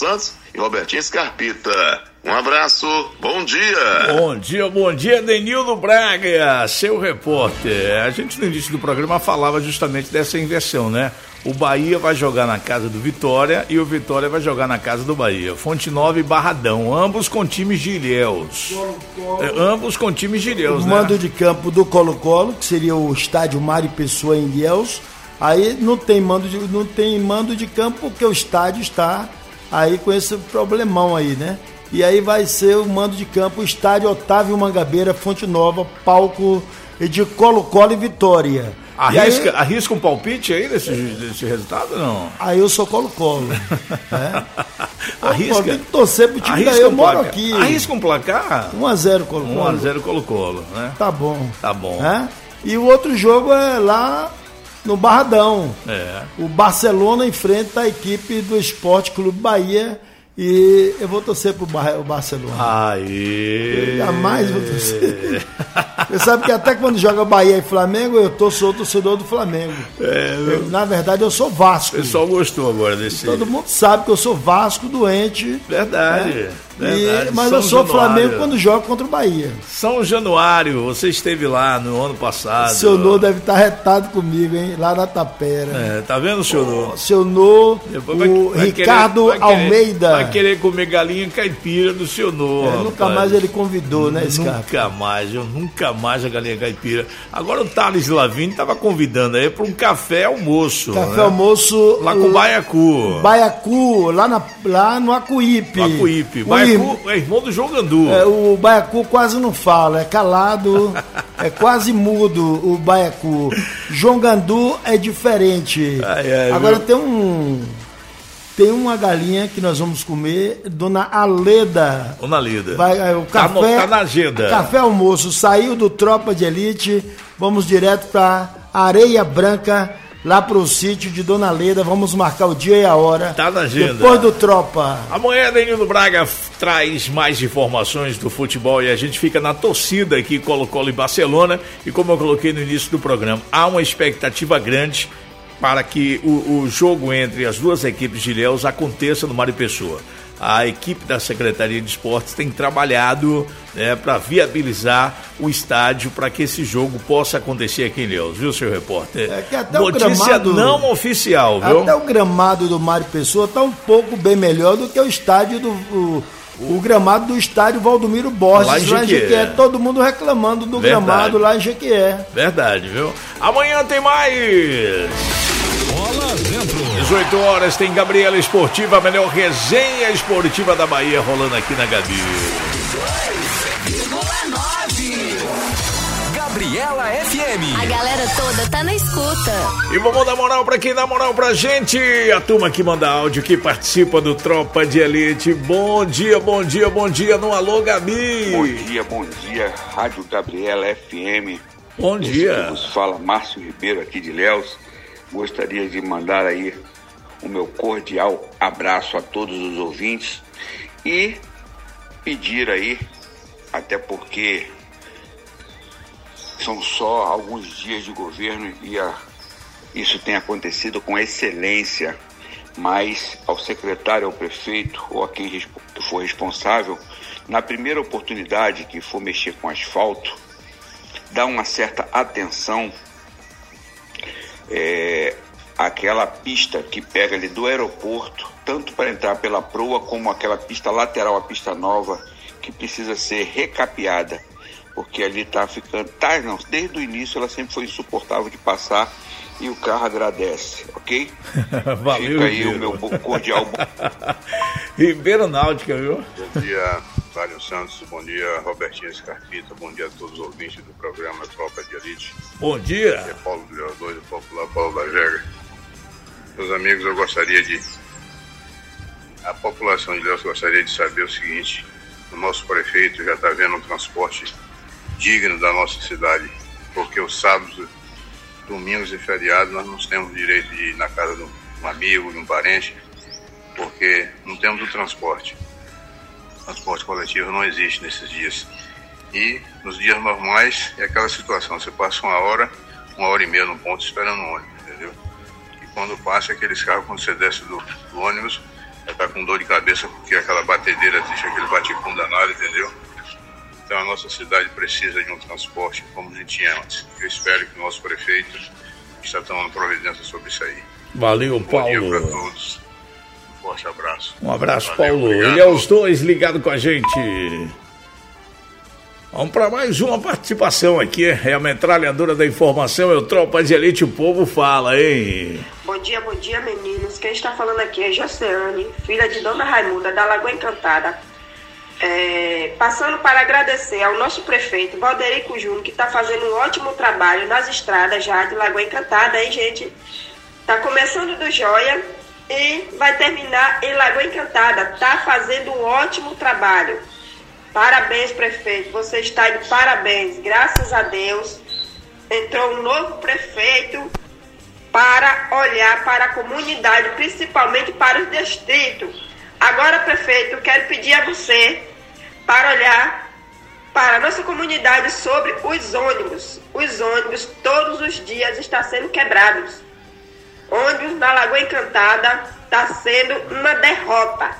e Robertinho Scarpita. Um abraço, bom dia. Bom dia, bom dia, Denildo Braga, seu repórter. A gente no início do programa falava justamente dessa inversão, né? O Bahia vai jogar na casa do Vitória e o Vitória vai jogar na casa do Bahia. Fonte Nova e Barradão, ambos com times de Ilhéus. É, ambos com times de Ilhéus, o né? mando de campo do Colo-Colo, que seria o estádio Mário Pessoa em Ilhéus. Aí não tem mando de, não tem mando de campo porque o estádio está aí com esse problemão aí, né? E aí vai ser o mando de campo, o estádio Otávio Mangabeira, Fonte Nova, palco de Colo-Colo e Vitória. Arrisca, aí, arrisca um palpite aí desse, desse resultado, não? Aí eu sou Colo-Colo. né? Arrisca. Tem que torcer pro time Arrisca daí, eu um moro placar. aqui. Arrisca um placar? um a zero Colo-Colo. um a zero Colo-Colo, né? Tá bom. Tá bom. É? E o outro jogo é lá no Barradão. É. O Barcelona enfrenta a equipe do Esporte Clube Bahia. E eu vou torcer pro Bar- o Barcelona. Aê! Eu jamais vou torcer. Você sabe que até quando joga Bahia e Flamengo, eu tô, sou torcedor do Flamengo. É, eu, na verdade, eu sou Vasco. O pessoal gostou agora desse... Todo mundo sabe que eu sou Vasco doente. Verdade. Né? verdade. E, mas São eu sou Januário. Flamengo quando jogo contra o Bahia. São Januário, você esteve lá no ano passado. Seu Nô deve estar retado comigo, hein? Lá na Tapera. É, tá vendo, seu Nô? Seu Nô, vai, o vai Ricardo querer, vai Almeida. Querer, vai querer comer galinha caipira do seu Nô. É, nunca mais ele convidou, né, Scarpa? Nunca mais, eu nunca mais a galinha caipira. Agora o Thales Lavigne estava convidando aí para um café almoço. Café né? almoço. Lá com o Baiacu. Baiacu, lá, na, lá no Acuípe. No Acuípe. O Baiacu é irmão do João Gandu. É, o Baiacu quase não fala, é calado, é quase mudo o Baiacu. João Gandu é diferente. Ai, ai, Agora viu? tem um... Tem uma galinha que nós vamos comer, Dona Aleda. Dona Aleda. Vai, o Tá no- café, tá na agenda. Café almoço, saiu do Tropa de Elite, vamos direto para Areia Branca, lá pro sítio de Dona Aleda, vamos marcar o dia e a hora. Tá na agenda. Depois do Tropa. Amanhã, Denildo Braga f- traz mais informações do futebol e a gente fica na torcida aqui, Colo-Colo e Barcelona. E como eu coloquei no início do programa, há uma expectativa grande para que o, o jogo entre as duas equipes de Ilhéus aconteça no Mário Pessoa. A equipe da Secretaria de Esportes tem trabalhado, né, para viabilizar o estádio para que esse jogo possa acontecer aqui em Ilhéus, viu, seu repórter? É que até Notícia o gramado, não oficial, viu? Até o gramado do Mário Pessoa está um pouco bem melhor do que o estádio do... O... O gramado do estádio Valdomiro Borges, Lá em lá em Jequié. Jequié. Todo mundo reclamando do Verdade. gramado lá em Jequié. Verdade, viu? Amanhã tem mais! Bola dentro. dezoito horas tem Gabriela Esportiva, a melhor resenha esportiva da Bahia rolando aqui na Gabi. Gabriela F M. A galera toda tá na escuta. E vamos dar moral pra quem dá moral pra gente. A turma que manda áudio, que participa do Tropa de Elite. Bom dia, bom dia, bom dia no Alô Gabi. Bom dia, bom dia, Rádio Gabriela F M. Bom Esse dia. que vos fala Márcio Ribeiro aqui de Ilhéus. Gostaria de mandar aí o meu cordial abraço a todos os ouvintes e pedir aí, até porque são só alguns dias de governo e a, isso tem acontecido com excelência, mas ao secretário, ao prefeito ou a quem respo- for responsável, na primeira oportunidade que for mexer com asfalto, dá uma certa atenção é, àquela pista que pega ali do aeroporto, tanto para entrar pela proa como aquela pista lateral, a pista nova, que precisa ser recapeada, porque ali tá ficando, tá não, desde o início ela sempre foi insuportável de passar e o carro agradece, ok? Valeu, Fica aí Ribeiro. o meu bo- cordial. Ribeiro Náutica, viu? Bom dia, Mário Santos, bom dia, Robertinho Scarpita, bom dia a todos os ouvintes do programa Tropa de Elite. Bom dia. É Paulo do Leão dois, Popular Paulo da Vega. Meus amigos, eu gostaria de... A população de Ilhéus gostaria de saber o seguinte: o nosso prefeito já está vendo um transporte digno da nossa cidade, porque os sábados, domingos e feriados nós não temos direito de ir na casa de um amigo, de um parente, porque não temos o transporte. O transporte coletivo não existe nesses dias. E nos dias normais é aquela situação, você passa uma hora, uma hora e meia no ponto esperando o ônibus, entendeu? E quando passa aqueles carros, quando você desce do, do ônibus, já tá com dor de cabeça porque aquela batedeira deixa aquele bate-com danado, entendeu? Então a nossa cidade precisa de um transporte como a gente tinha antes. Eu espero que o nosso prefeito está tomando providência sobre isso aí. Valeu, Paulo. Bom dia para todos. Um forte abraço. Um abraço, Valeu, Paulo. obrigado. Ele é os dois ligados com a gente. Vamos para mais uma participação aqui. É a metralhadora da informação, é o Tropa de Elite, o povo fala, hein? Bom dia, bom dia, meninos. Quem está falando aqui é Josiane, filha de Dona Raimunda, da Lagoa Encantada. É, passando para agradecer ao nosso prefeito, Valderico Júnior, que está fazendo um ótimo trabalho nas estradas já de Lagoa Encantada, hein, gente? Está começando do Joia e vai terminar em Lagoa Encantada. Está fazendo um ótimo trabalho. Parabéns, prefeito. Você está de parabéns. Graças a Deus, entrou um novo prefeito para olhar para a comunidade, principalmente para os distritos. Agora, prefeito, eu quero pedir a você para olhar para a nossa comunidade sobre os ônibus. Os ônibus todos os dias estão sendo quebrados. Ônibus na Lagoa Encantada está sendo uma derrota.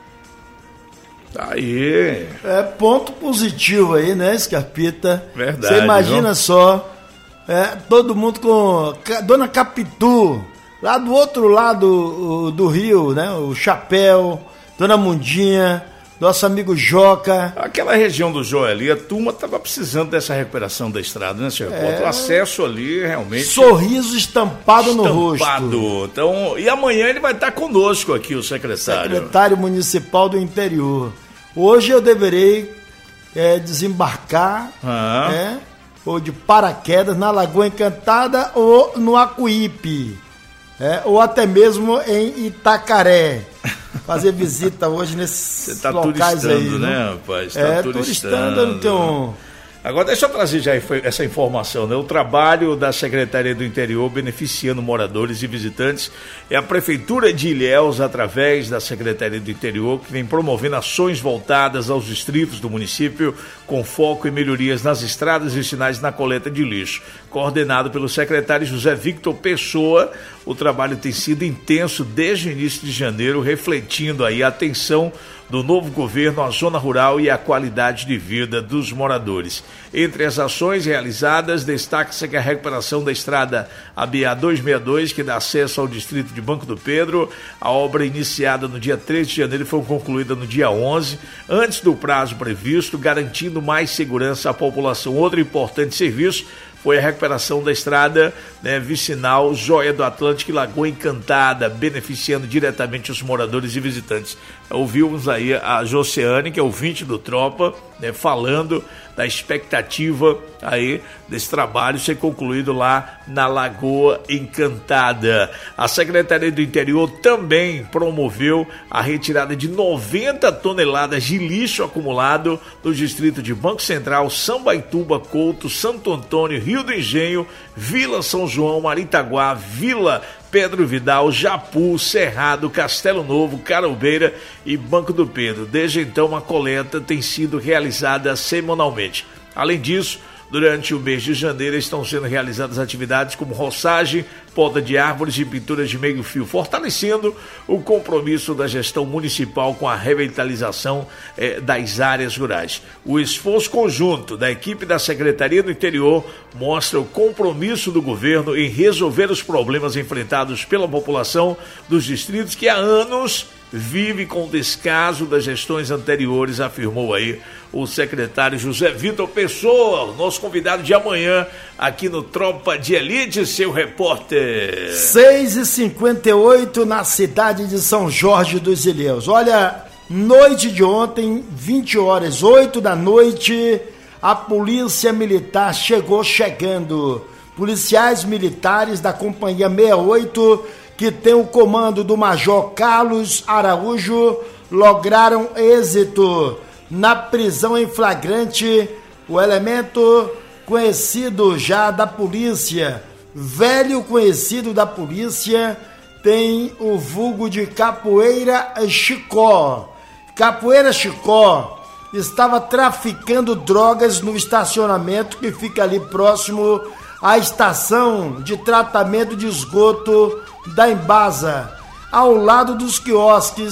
Aí. É ponto positivo aí, né, Scarpita? Verdade. Você imagina não? só, é, todo mundo com Dona Capitu, lá do outro lado do rio, né? O Chapéu, Dona Mundinha, nosso amigo Joca. Aquela região do Joia ali, a turma estava precisando dessa recuperação da estrada, né, senhor? É... O acesso ali realmente... Sorriso estampado, estampado no rosto. Então, e amanhã ele vai estar conosco aqui, o secretário. Secretário Municipal do Interior. Hoje eu deverei é, desembarcar ah. é, ou de paraquedas na Lagoa Encantada ou no Acuípe. É, ou até mesmo em Itacaré. Fazer visita hoje nesses tá locais aí. Né, rapaz? Tá é, turistando, turistando, eu não tenho... Agora deixa eu trazer já essa informação, né? O trabalho da Secretaria do Interior beneficiando moradores e visitantes é a Prefeitura de Ilhéus, através da Secretaria do Interior, que vem promovendo ações voltadas aos distritos do município com foco em melhorias nas estradas e sinais na coleta de lixo. Coordenado pelo secretário José Victor Pessoa, o trabalho tem sido intenso desde o início de janeiro, refletindo aí a atenção do novo governo à zona rural e à qualidade de vida dos moradores. Entre as ações realizadas, destaca-se que a recuperação da estrada A B A duzentos e sessenta e dois, que dá acesso ao distrito de Banco do Pedro, a obra iniciada no dia três de janeiro foi concluída no dia onze, antes do prazo previsto, garantindo mais segurança à população. Outro importante serviço foi a recuperação da estrada, né, vicinal Joia do Atlântico e Lagoa Encantada, beneficiando diretamente os moradores e visitantes. Ouvimos aí a Josiane, que é ouvinte do Tropa, né, falando da expectativa aí desse trabalho ser concluído lá na Lagoa Encantada. A Secretaria do Interior também promoveu a retirada de noventa toneladas de lixo acumulado no distrito de Banco Central, Sambaituba, Couto, Santo Antônio, Rio do Engenho, Vila São João, Maritaguá, Vila Pedro Vidal, Japu, Cerrado, Castelo Novo, Carobeira e Banco do Pedro. Desde então, a coleta tem sido realizada semanalmente. Além disso, durante o mês de janeiro estão sendo realizadas atividades como roçagem, poda de árvores e pinturas de meio fio, fortalecendo o compromisso da gestão municipal com a revitalização eh, das áreas rurais. O esforço conjunto da equipe da Secretaria do Interior mostra o compromisso do governo em resolver os problemas enfrentados pela população dos distritos que há anos vive com descaso das gestões anteriores, afirmou aí o secretário José Victor Pessoa, nosso convidado de amanhã aqui no Tropa de Elite, seu repórter. seis e cinquenta e oito na cidade de São Jorge dos Ilhéus. Olha, noite de ontem, vinte horas, oito da noite, a polícia militar chegou chegando. Policiais militares da Companhia sessenta e oito, que tem o comando do Major Carlos Araújo, lograram êxito na prisão em flagrante. O elemento conhecido já da polícia, velho conhecido da polícia, tem o vulgo de Capoeira Chicó. Capoeira Chicó estava traficando drogas no estacionamento que fica ali próximo à estação de tratamento de esgoto da Embasa, ao lado dos quiosques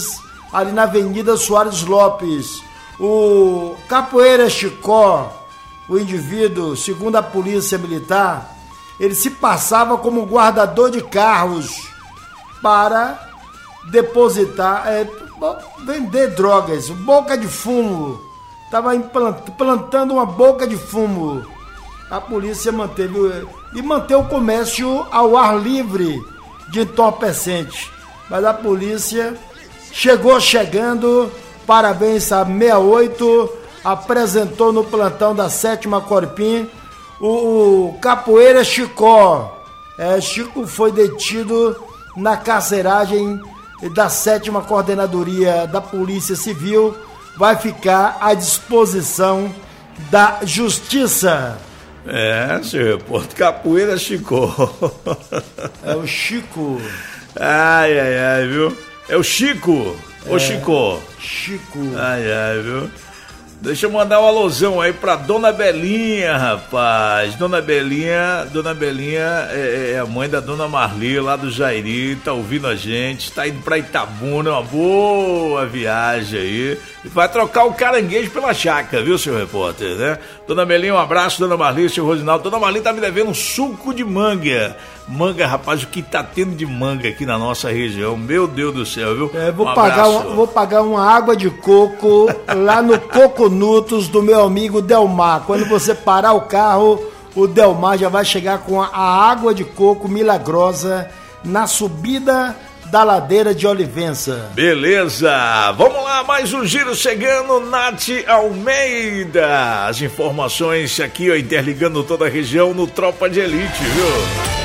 ali na Avenida Soares Lopes. O Capoeira Chicó, o indivíduo, segundo a polícia militar, ele se passava como guardador de carros para depositar, é, vender drogas, boca de fumo. Estava plantando uma boca de fumo. A polícia manteve e manteve o comércio ao ar livre de entorpecentes. Mas a polícia chegou chegando, parabéns a sessenta e oito, apresentou no plantão da sétima Corpim o, o Capoeira Chicó. É, Chico foi detido na carceragem da sétima Coordenadoria da Polícia Civil, vai ficar à disposição da Justiça. É, senhor repórter, Capoeira Chicó. É o Chico. Ai, ai, ai, viu? É o Chico, ô é, Chico. Chico. Ai, ai, viu? Deixa eu mandar um alusão aí pra Dona Belinha, rapaz. Dona Belinha, Dona Belinha é, é a mãe da Dona Marli, lá do Jairi, tá ouvindo a gente, tá indo pra Itabuna, uma boa viagem aí. E vai trocar o caranguejo pela chácara, viu, senhor repórter, né? Dona Belinha, um abraço, Dona Marli, senhor Rosinaldo. Dona Marli tá me devendo um suco de manga. Manga, rapaz, o que tá tendo de manga aqui na nossa região, meu Deus do céu, viu? É, vou, um pagar uma, vou pagar uma água de coco lá no Coconutos do meu amigo Delmar. Quando você parar o carro, o Delmar já vai chegar com a, a água de coco milagrosa na subida da ladeira de Olivença. Beleza, vamos lá, mais um giro chegando, Nath Almeida. As informações aqui, ó, interligando toda a região no Tropa de Elite, viu?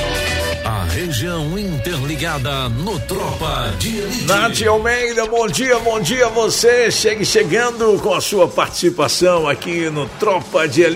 Região interligada no Tropa de Elite. Nath Almeida, bom dia, bom dia a você. Chegue chegando com a sua participação aqui no Tropa de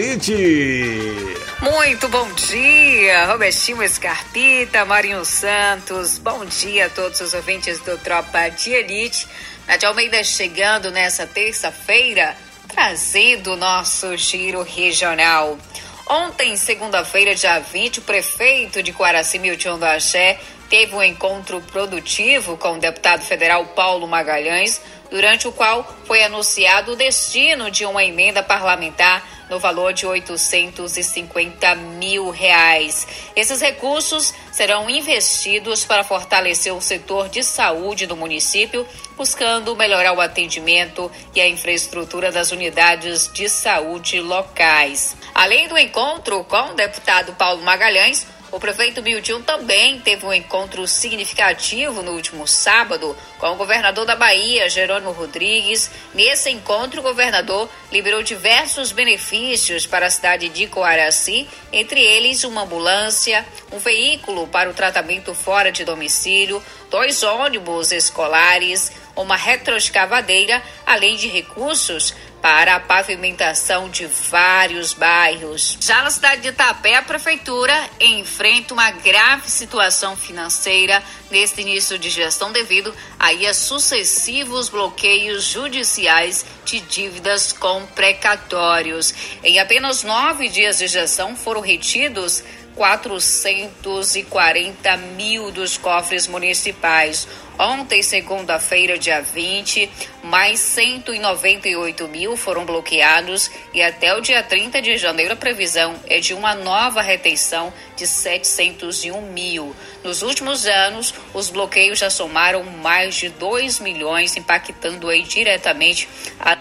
Elite. Muito bom dia, Robertinho Scarpita, Marinho Santos. Bom dia a todos os ouvintes do Tropa de Elite. Nath Almeida chegando nessa terça-feira, trazendo o nosso giro regional. Ontem, segunda-feira, dia vinte, o prefeito de Coaraci, Milton do Axé, teve um encontro produtivo com o deputado federal Paulo Magalhães, durante o qual foi anunciado o destino de uma emenda parlamentar no valor de oitocentos e cinquenta mil reais. Esses recursos serão investidos para fortalecer o setor de saúde do município, buscando melhorar o atendimento e a infraestrutura das unidades de saúde locais. Além do encontro com o deputado Paulo Magalhães, o prefeito Milton também teve um encontro significativo no último sábado com o governador da Bahia, Jerônimo Rodrigues. Nesse encontro, o governador liberou diversos benefícios para a cidade de Coaraci, entre eles uma ambulância, um veículo para o tratamento fora de domicílio, dois ônibus escolares, uma retroescavadeira, além de recursos para a pavimentação de vários bairros. Já na cidade de Itapé, a prefeitura enfrenta uma grave situação financeira neste início de gestão devido aí a sucessivos bloqueios judiciais de dívidas com precatórios. Em apenas nove dias de gestão foram retidos quatrocentos e quarenta mil dos cofres municipais. Ontem, segunda-feira, dia vinte, mais cento e noventa e oito mil foram bloqueados e até o dia trinta de janeiro a previsão é de uma nova retenção de setecentos e um mil. Nos últimos anos, os bloqueios já somaram mais de dois milhões, impactando aí diretamente a...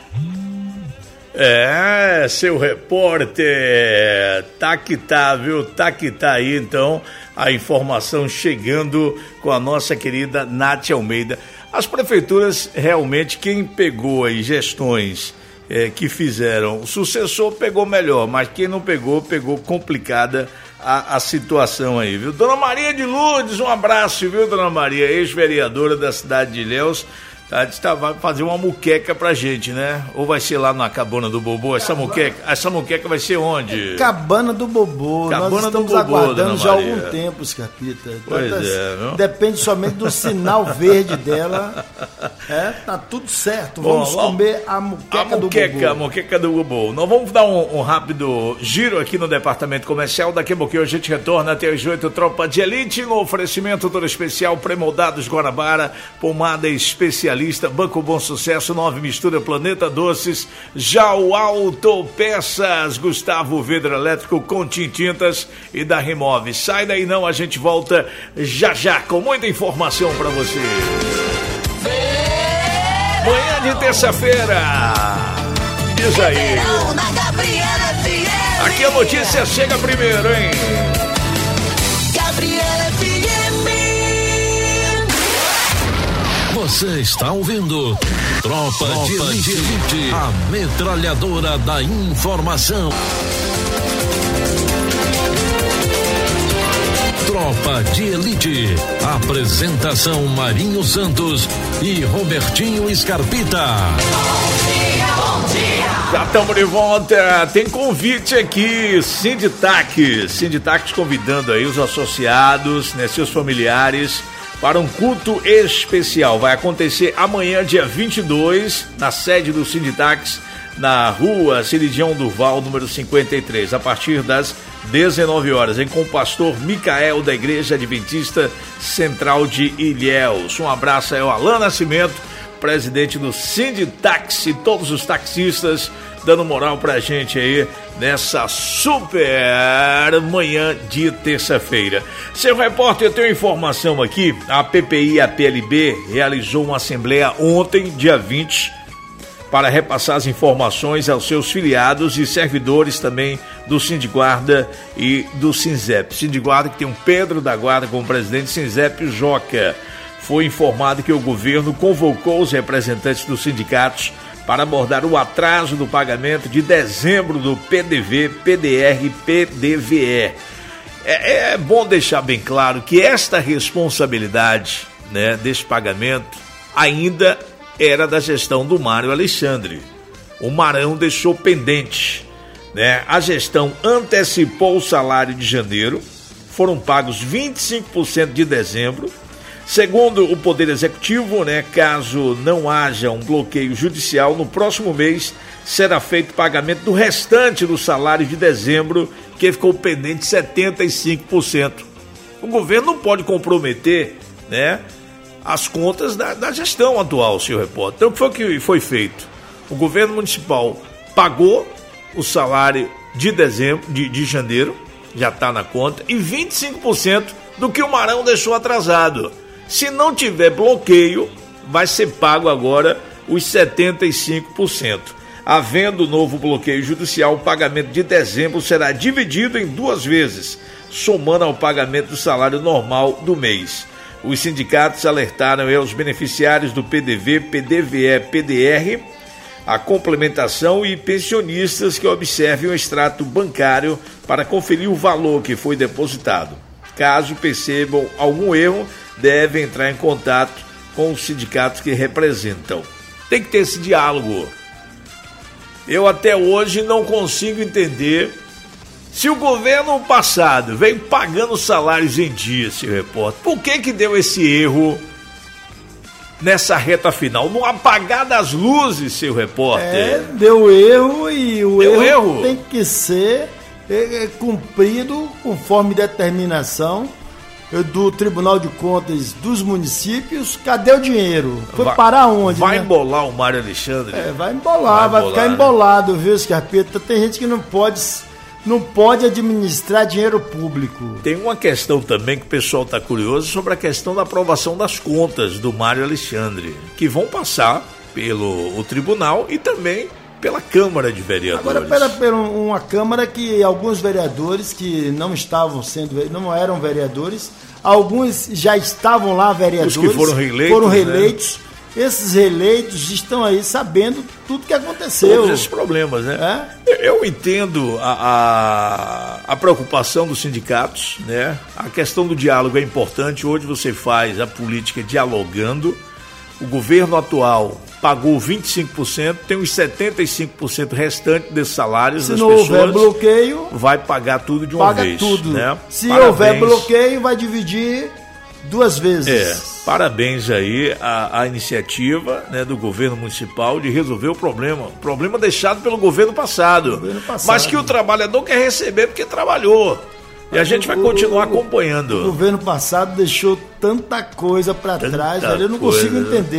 É, seu repórter, tá que tá, viu? Tá que tá aí, então, a informação chegando com a nossa querida Nath Almeida. As prefeituras, realmente, quem pegou aí gestões é, que fizeram, o sucessor pegou melhor, mas quem não pegou, pegou complicada a, a situação aí, viu? Dona Maria de Lourdes, um abraço, viu, Dona Maria, ex-vereadora da cidade de Ilhéus. Tá, vai fazer uma muqueca pra gente, né? Ou vai ser lá na Cabana do Bobô? Essa muqueca, essa muqueca vai ser onde? Cabana do Bobô. Cabana Nós estamos do Bobô, aguardando já há Maria. algum tempo, Scarpita. Pois Então, é, viu? Depende somente do sinal verde dela. É, tá tudo certo. Bom, vamos comer a muqueca, a muqueca do Bobô. A muqueca do Bobô. Nós vamos dar um, um rápido giro aqui no departamento comercial. Daqui a pouquinho a gente retorna até as oito, Tropa de Elite, no oferecimento todo especial, pré-moldados Guanabara, pomada especialista. Especialista, Banco Bom Sucesso, Nove Mistura, Planeta Doces, Jau Autopeças, Gustavo Vidro Elétrico, Contim Tintas e da Remove. Sai daí não, a gente volta já já com muita informação para você. Manhã de terça-feira. Diz aí. Aqui a notícia chega primeiro, hein? Gabriela F M. Você está ouvindo Tropa, Tropa de Elite, de Elite, a metralhadora da informação. Tropa de Elite. Apresentação Marinho Santos e Robertinho Scarpita. Bom dia, bom dia. Já estamos de volta. Tem convite aqui, Sinditac. Sinditac convidando aí os associados, né, seus familiares, para um culto especial. Vai acontecer amanhã, dia vinte e dois, na sede do Sinditax, na rua Ciridião Durval, número cinquenta e três, a partir das dezenove horas, em com o pastor Micael, da Igreja Adventista Central de Ilhéus. Um abraço aí ao Alan Nascimento, presidente do Sinditax, e todos os taxistas dando moral pra gente aí nessa super manhã de terça-feira. Seu repórter, eu tenho informação aqui, a P P I e a P L B realizou uma assembleia ontem, dia vinte, para repassar as informações aos seus filiados e servidores também do Sindiguarda e do Sinzep. Sindiguarda, que tem um Pedro da Guarda como presidente, Sinzep, o Joca. Foi informado que o governo convocou os representantes dos sindicatos para abordar o atraso do pagamento de dezembro do P D V, P D R e P D V E. É, é bom deixar bem claro que esta responsabilidade, né, desse pagamento ainda era da gestão do Mário Alexandre. O Marão deixou pendente, né? A gestão antecipou o salário de janeiro, foram pagos vinte e cinco por cento de dezembro. Segundo o Poder Executivo, né, caso não haja um bloqueio judicial, no próximo mês será feito pagamento do restante do salário de dezembro, que ficou pendente setenta e cinco por cento. O governo não pode comprometer, né, as contas da, da gestão atual, senhor repórter. Então, o que foi que foi feito? O governo municipal pagou o salário de dezembro, de, de janeiro, já está na conta, e vinte e cinco por cento do que o Marão deixou atrasado. Se não tiver bloqueio, vai ser pago agora os setenta e cinco por cento. Havendo novo bloqueio judicial, o pagamento de dezembro será dividido em duas vezes, somando ao pagamento do salário normal do mês. Os sindicatos alertaram aos beneficiários do P D V, P D V E, P D R, a complementação e pensionistas que observem o extrato bancário para conferir o valor que foi depositado. Caso percebam algum erro, devem entrar em contato com os sindicatos que representam. Tem que ter esse diálogo. Eu até hoje não consigo entender se o governo passado veio pagando salários em dia, seu repórter. Por que que deu esse erro nessa reta final? No apagar das luzes, seu repórter. É, deu erro e o deu erro, erro tem que ser é, é, cumprido conforme determinação do Tribunal de Contas dos municípios. Cadê o dinheiro? Foi vai, parar onde? Vai né? embolar o Mário Alexandre? É, vai embolar, vai, vai embolar, ficar né? embolado, viu, Scarpeta? Tem gente que não pode, não pode administrar dinheiro público. Tem uma questão também que o pessoal está curioso sobre a questão da aprovação das contas do Mário Alexandre, que vão passar pelo o tribunal e também pela Câmara de Vereadores. Agora, pela, pela uma Câmara que alguns vereadores que não estavam sendo, não eram vereadores, alguns já estavam lá vereadores. Os que foram reeleitos. Foram reeleitos. Né? Esses reeleitos estão aí sabendo tudo que aconteceu. Todos esses problemas, né? É? Eu entendo a, a, a preocupação dos sindicatos, né? A questão do diálogo é importante. Hoje você faz a política dialogando. O governo atual pagou vinte e cinco por cento, tem os setenta e cinco por cento restante desses salários Se das não pessoas. houver bloqueio, vai pagar tudo de uma paga vez. Tudo. Né? Se Parabéns. houver bloqueio, vai dividir duas vezes. É, parabéns aí à, à iniciativa, né, do governo municipal de resolver o problema. O problema deixado pelo governo passado. Governo passado. Mas que o trabalhador quer receber porque trabalhou. E a gente vai continuar acompanhando. O governo passado deixou tanta coisa para trás, eu não coisa. consigo entender.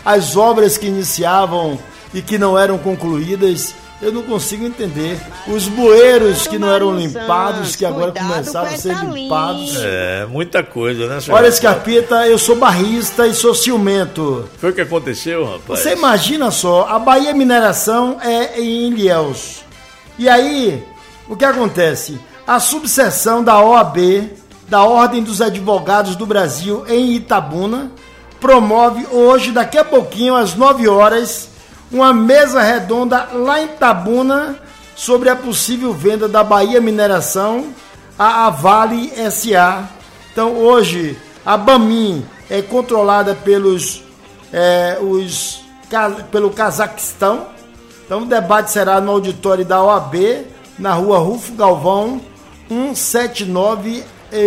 as obras que iniciavam e que não eram concluídas. Eu não consigo entender. Os bueiros que não eram limpados, que agora começaram a ser limpados. É, muita coisa, né, senhor? Olha, Scarpita, eu sou barrista e sou ciumento. Foi o que aconteceu, rapaz? Você imagina só, a Bahia Mineração é em Ilhéus. E aí, o que acontece? A subseção da O A B, da Ordem dos Advogados do Brasil, em Itabuna, promove hoje, daqui a pouquinho, às nove horas, uma mesa redonda lá em Itabuna sobre a possível venda da Bahia Mineração à Vale S A. Então, hoje, a Bamin é controlada pelos, é, os, pelo Cazaquistão. Então, o debate será no auditório da O A B, na rua Rufo Galvão, cento e setenta e nove,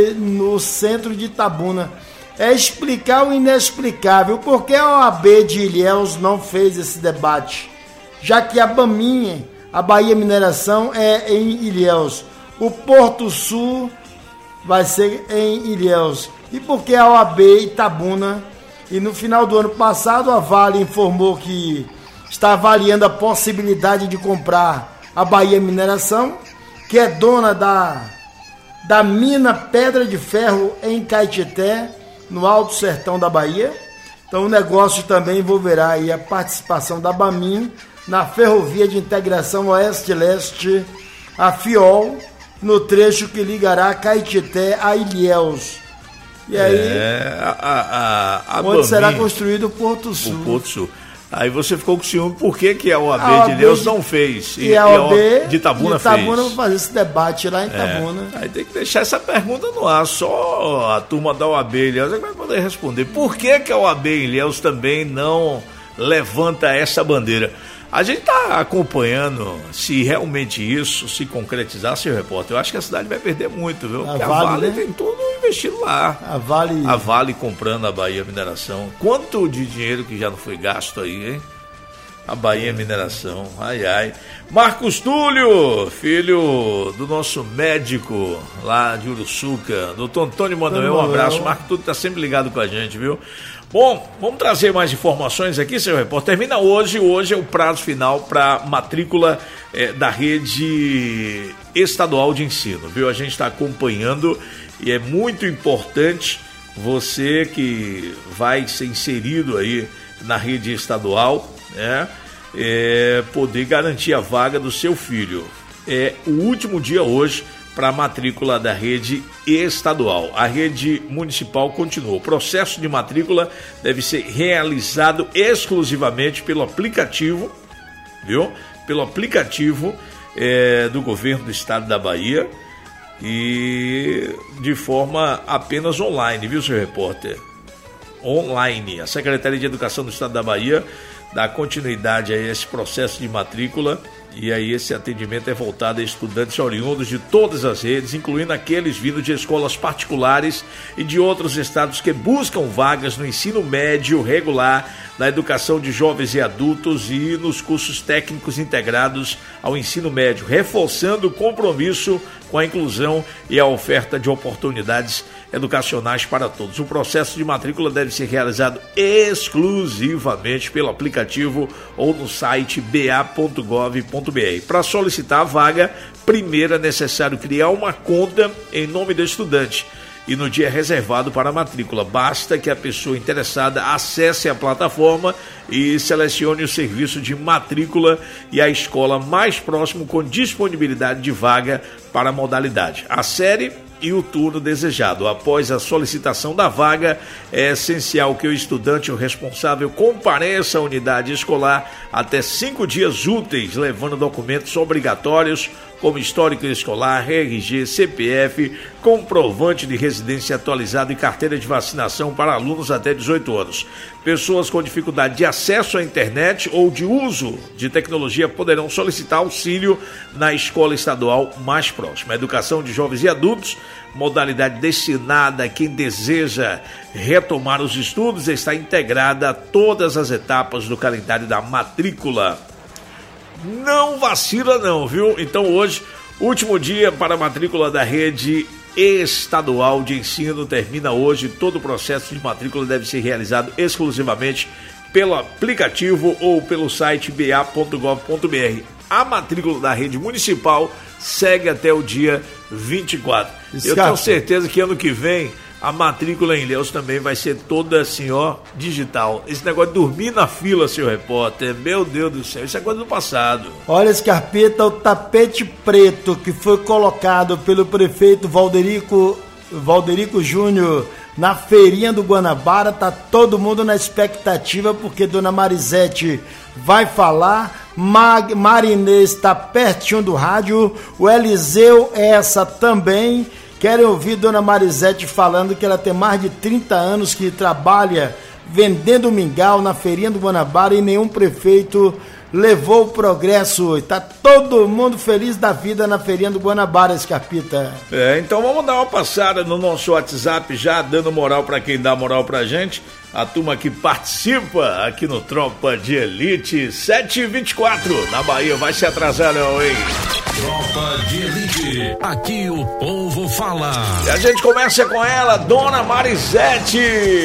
no centro de Itabuna. É explicar o inexplicável. Por que a O A B de Ilhéus não fez esse debate? Já que a Bamin, a Bahia Mineração, é em Ilhéus. O Porto Sul vai ser em Ilhéus. E por que a O A B Itabuna? E no final do ano passado, a Vale informou que está avaliando a possibilidade de comprar a Bahia Mineração, que é dona da, da mina Pedra de Ferro em Caetité, no Alto Sertão da Bahia. Então o negócio também envolverá aí a participação da Bamin na Ferrovia de Integração Oeste-Leste, a FIOL, no trecho que ligará Caetité a Ilhéus. E aí, é, a, a, a onde Bamin, será construído o Porto Sul. O Porto Sul. Aí você ficou com ciúme, por que, que a O A B de Ilhéus não fez? E, e a O A B de Itabuna, de Itabuna fez. Vou fazer esse debate lá em Itabuna. É, aí tem que deixar essa pergunta no ar. Só a turma da O A B Ilhéus é que vai poder responder. Por que, que a O A B Ilhéus também não levanta essa bandeira? A gente está acompanhando se realmente isso se concretizar, seu repórter. Eu acho que a cidade vai perder muito, viu? A Porque Vale, a Vale né? tem tudo investido lá. A Vale... A Vale comprando a Bahia Mineração. Quanto de dinheiro que já não foi gasto aí, hein? A Bahia Mineração, ai ai. Marcos Túlio, filho do nosso médico lá de Uruçuca, doutor Antônio Manuel, um abraço. Marcos Túlio está sempre ligado com a gente, viu? Bom, vamos trazer mais informações aqui, seu repórter. Termina hoje, hoje é o prazo final para matrícula é, da rede estadual de ensino, viu? A gente está acompanhando e é muito importante você que vai ser inserido aí na rede estadual, né, é, poder garantir a vaga do seu filho. É o último dia hoje para a matrícula da rede estadual. A rede municipal continua. O processo de matrícula deve ser realizado exclusivamente pelo aplicativo, viu? Pelo aplicativo é, do governo do estado da Bahia e de forma apenas online, viu, seu repórter? Online. A Secretaria de Educação do Estado da Bahia dá continuidade a esse processo de matrícula e aí esse atendimento é voltado a estudantes oriundos de todas as redes, incluindo aqueles vindos de escolas particulares e de outros estados que buscam vagas no ensino médio regular, na educação de jovens e adultos e nos cursos técnicos integrados ao ensino médio, reforçando o compromisso com a inclusão e a oferta de oportunidades educacionais para todos. O processo de matrícula deve ser realizado exclusivamente pelo aplicativo ou no site b a ponto gov ponto b r. Para solicitar a vaga, primeiro é necessário criar uma conta em nome do estudante e no dia reservado para a matrícula. Basta que a pessoa interessada acesse a plataforma e selecione o serviço de matrícula e a escola mais próximo com disponibilidade de vaga para a modalidade, a série e o turno desejado. Após a solicitação da vaga, é essencial que o estudante ou responsável compareça à unidade escolar até cinco dias úteis, levando documentos obrigatórios como histórico escolar, R G, C P F, comprovante de residência atualizado e carteira de vacinação para alunos até dezoito anos. Pessoas com dificuldade de acesso à internet ou de uso de tecnologia poderão solicitar auxílio na escola estadual mais próxima. A educação de jovens e adultos, modalidade destinada a quem deseja retomar os estudos, está integrada a todas as etapas do calendário da matrícula. Não vacila não, viu? Então hoje, último dia para a matrícula da rede estadual de ensino, termina hoje. Todo o processo de matrícula deve ser realizado exclusivamente pelo aplicativo ou pelo site b a ponto gov ponto b r. A matrícula da rede municipal segue até o dia vinte e quatro. Escapa. Eu tenho certeza que ano que vem a matrícula em Ilhéus também vai ser toda assim, ó, digital. Esse negócio de dormir na fila, seu repórter, meu Deus do céu, isso é coisa do passado. Olha, Scarpeta, o tapete preto que foi colocado pelo prefeito Valderico, Valderico Júnior na feirinha do Guanabara, tá todo mundo na expectativa, porque Dona Marisete vai falar, Mag, Marinês está pertinho do rádio, o Eliseu essa também. Querem ouvir Dona Marisete falando que ela tem mais de trinta anos que trabalha vendendo mingau na feirinha do Guanabara e nenhum prefeito levou o progresso. Está todo mundo feliz da vida na feirinha do Guanabara, Scarpita. É, então vamos dar uma passada no nosso WhatsApp já, dando moral para quem dá moral pra gente. A turma que participa aqui no Tropa de Elite sete e vinte e quatro, na Bahia. Vai se atrasar não, hein? Tropa de Elite, aqui o povo fala. E a gente começa com ela, Dona Marisete.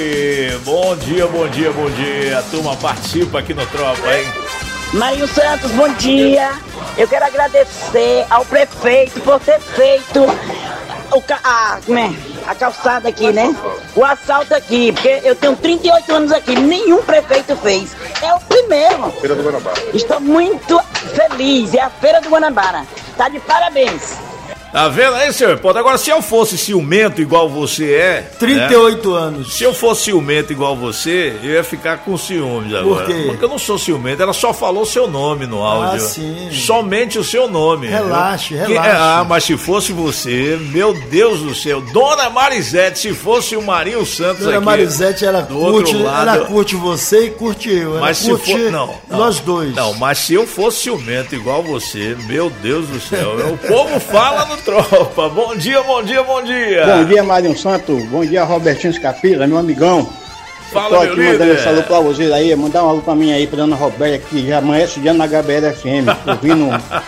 Bom dia, bom dia, bom dia. A turma participa aqui no Tropa, hein? Marinho Santos, bom dia. Eu quero agradecer ao prefeito por ter feito o, a, né, a calçada aqui, né? O assalto aqui, porque eu tenho trinta e oito anos aqui, nenhum prefeito fez. É o primeiro. Feira do Guanabara. Estou muito feliz, é a Feira do Guanabara. Tá de parabéns. Tá vendo aí, senhor repórter? Agora, se eu fosse ciumento igual você é... trinta e oito né? anos. Se eu fosse ciumento igual você, eu ia ficar com ciúmes agora. Por quê? Porque eu não sou ciumento, ela só falou seu nome no áudio. Ah, sim. Somente o seu nome. Relaxe, viu? relaxe. Que, ah, mas se fosse você, meu Deus do céu, Dona Marisete, se fosse o Marinho Santos Dona aqui... Dona Marisete, ela curte, lado, ela curte você e curte eu. Ela mas curte se for, não, não, nós dois. Não, mas se eu fosse ciumento igual você, meu Deus do céu, o povo fala no Tropa. Bom dia, bom dia, bom dia. Bom dia, Marinho Santos. Bom dia, Robertinho Escapila, meu amigão. Fala, tô meu aqui líder. mandando esse alô pra vocês aí, mandar um alô pra mim aí, pra Dona Roberta, que já amanhece o dia na Gabriela F M, ouvindo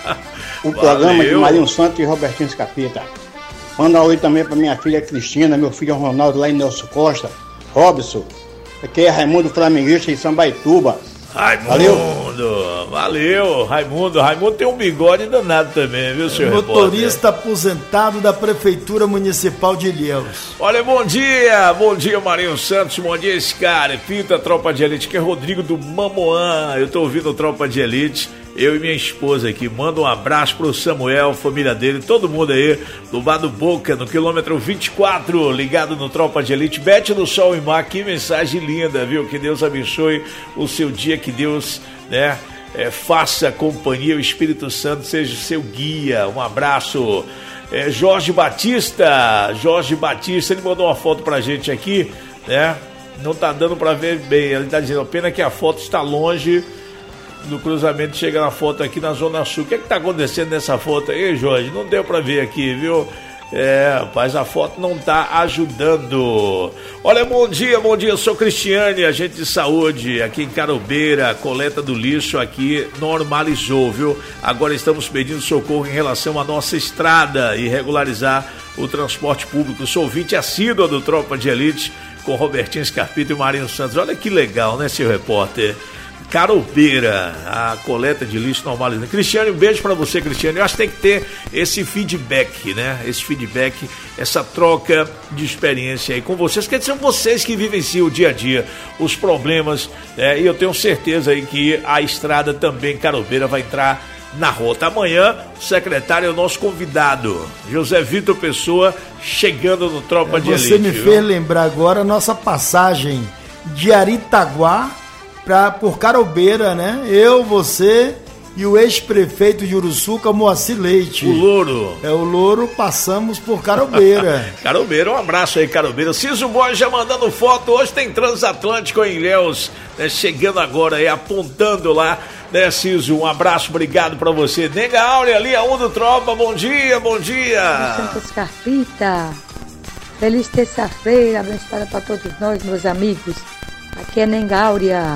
o programa de Marinho Santos e Robertinho Escapita. Manda um alô também pra minha filha Cristina, meu filho Ronaldo lá em Nelson Costa, Robson, aqui é Raimundo Flamenguista em Sambaituba. Raimundo, valeu. valeu, Raimundo. Raimundo tem um bigode danado também, viu, senhor motorista repórter? Aposentado da Prefeitura Municipal de Ilhéus. Olha, bom dia, bom dia, Marinho Santos, bom dia, esse cara, pinta Tropa de Elite, que é Rodrigo do Mamoã. Eu tô ouvindo Tropa de Elite, eu e minha esposa aqui. Manda um abraço pro Samuel, família dele, todo mundo aí, do Bar do Boca, no quilômetro vinte e quatro, ligado no Tropa de Elite. Bete no Sol e Mar, que mensagem linda, viu? Que Deus abençoe o seu dia, que Deus, né, é, faça companhia, o Espírito Santo seja seu guia. Um abraço. É, Jorge Batista, Jorge Batista, ele mandou uma foto pra gente aqui, né? Não tá dando pra ver bem, ele tá dizendo, pena que a foto está longe no cruzamento, chega na foto aqui na Zona Sul. O que é que tá acontecendo nessa foto aí, Jorge? Não deu pra ver aqui, viu? É, rapaz, a foto não tá ajudando. Olha, bom dia, bom dia, eu sou Cristiane, agente de saúde aqui em Carobeira. A coleta do lixo aqui normalizou, viu? Agora estamos pedindo socorro em relação à nossa estrada e regularizar o transporte público. Sou ouvinte assíduo do Tropa de Elite com Robertinho Scarpita e Marinho Santos. Olha que legal, né, seu repórter? Carobeira, a coleta de lixo normalizada. Cristiane, um beijo pra você, Cristiane. Eu acho que tem que ter esse feedback, né? Esse feedback, essa troca de experiência aí com vocês, que são vocês que vivenciam o dia a dia, os problemas, né? E eu tenho certeza aí que a estrada também, Carobeira, vai entrar na rota. Amanhã, o secretário é o nosso convidado, José Vitor Pessoa, chegando no Tropa de Elite. Você me viu? Fez lembrar agora a nossa passagem de Aritaguá Pra, por Carobeira, né? Eu, você e o ex-prefeito de Uruçuca, Moacir Leite. O Louro. É, o Louro, passamos por Carobeira. Carobeira, um abraço aí, Carobeira. Ciso Borges já mandando foto. Hoje tem Transatlântico em Ilhéus, né? Chegando agora aí, apontando lá, né, Ciso? Um abraço, obrigado pra você. Nega Áurea, ali a um do Tropa, bom dia, bom dia. Santa Escarpita, feliz terça-feira, abençoada pra todos nós, meus amigos. Aqui é Nengáurea.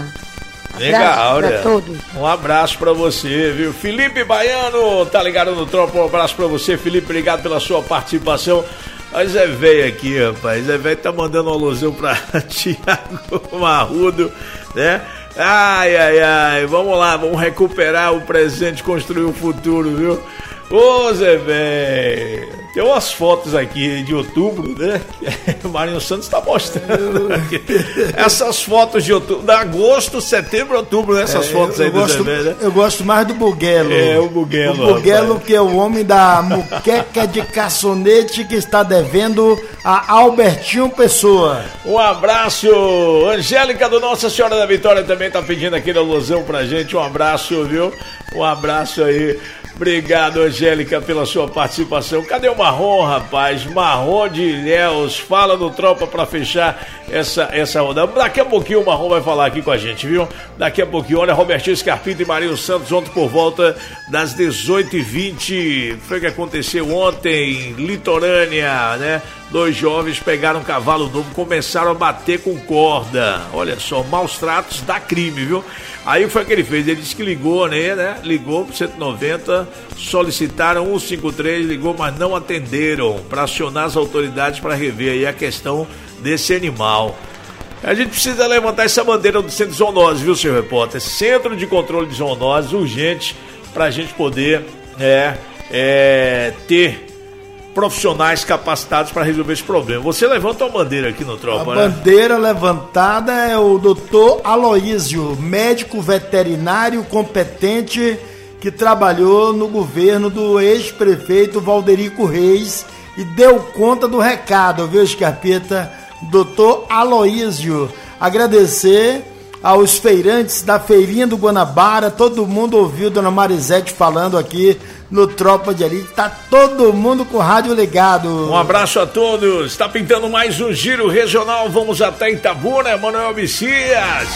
Nengáurea. Um abraço pra você, viu? Felipe Baiano, tá ligado no Tropa? Um abraço pra você, Felipe. Obrigado pela sua participação. Mas é velho aqui, rapaz. É velho, tá mandando uma alusão pra Tiago Marrudo, né? Ai, ai, ai, vamos lá, vamos recuperar o presente, construir o futuro, viu? Ô, Zé velho, tem umas fotos aqui de outubro, né? O Marinho Santos tá mostrando aqui. Essas fotos de outubro, de agosto, setembro, outubro, né? Essas é, fotos aí do gosto, Zé velho, né? Eu gosto mais do Buguelo. É, o Buguelo. O Buguelo, rapaz, que é o homem da muqueca de caçonete que está devendo a Albertinho Pessoa. Um abraço, Angélica do Nossa Senhora da Vitória também tá pedindo aqui na alusão pra gente, um abraço, viu? Um abraço aí. Obrigado, Angélica, pela sua participação. Cadê o Marrom, rapaz? Marrom de Ilhéus, fala do Tropa pra fechar essa, essa rodada. Daqui a pouquinho o Marrom vai falar aqui com a gente, viu? Daqui a pouquinho, olha, Robertinho Scarpita e Marinho Santos ontem por volta das dezoito e vinte. Foi o que aconteceu ontem, Litorânea, né? Dois jovens pegaram um cavalo novo, começaram a bater com corda. Olha só, maus tratos dá crime, viu? Aí o que foi que ele fez? Ele disse que ligou, né? né? Ligou pro cento e noventa, solicitaram cento e cinquenta e três, ligou, mas não atenderam para acionar as autoridades para rever aí a questão desse animal. A gente precisa levantar essa bandeira do centro de zoonose, viu, senhor repórter? Centro de controle de zoonose, urgente, para a gente poder é, é, ter profissionais capacitados para resolver esse problema. Você levanta uma bandeira aqui no Tropa, a né? A bandeira levantada é o doutor Aloísio, médico veterinário competente que trabalhou no governo do ex-prefeito Valderico Reis e deu conta do recado, viu, Scarpita? doutor Aloísio. Agradecer aos feirantes da Feirinha do Guanabara, todo mundo ouviu Dona Marisete falando aqui no Tropa de Elite, tá todo mundo com o rádio ligado. Um abraço a todos, está pintando mais um giro regional, vamos até Itabuna, Manuel Messias,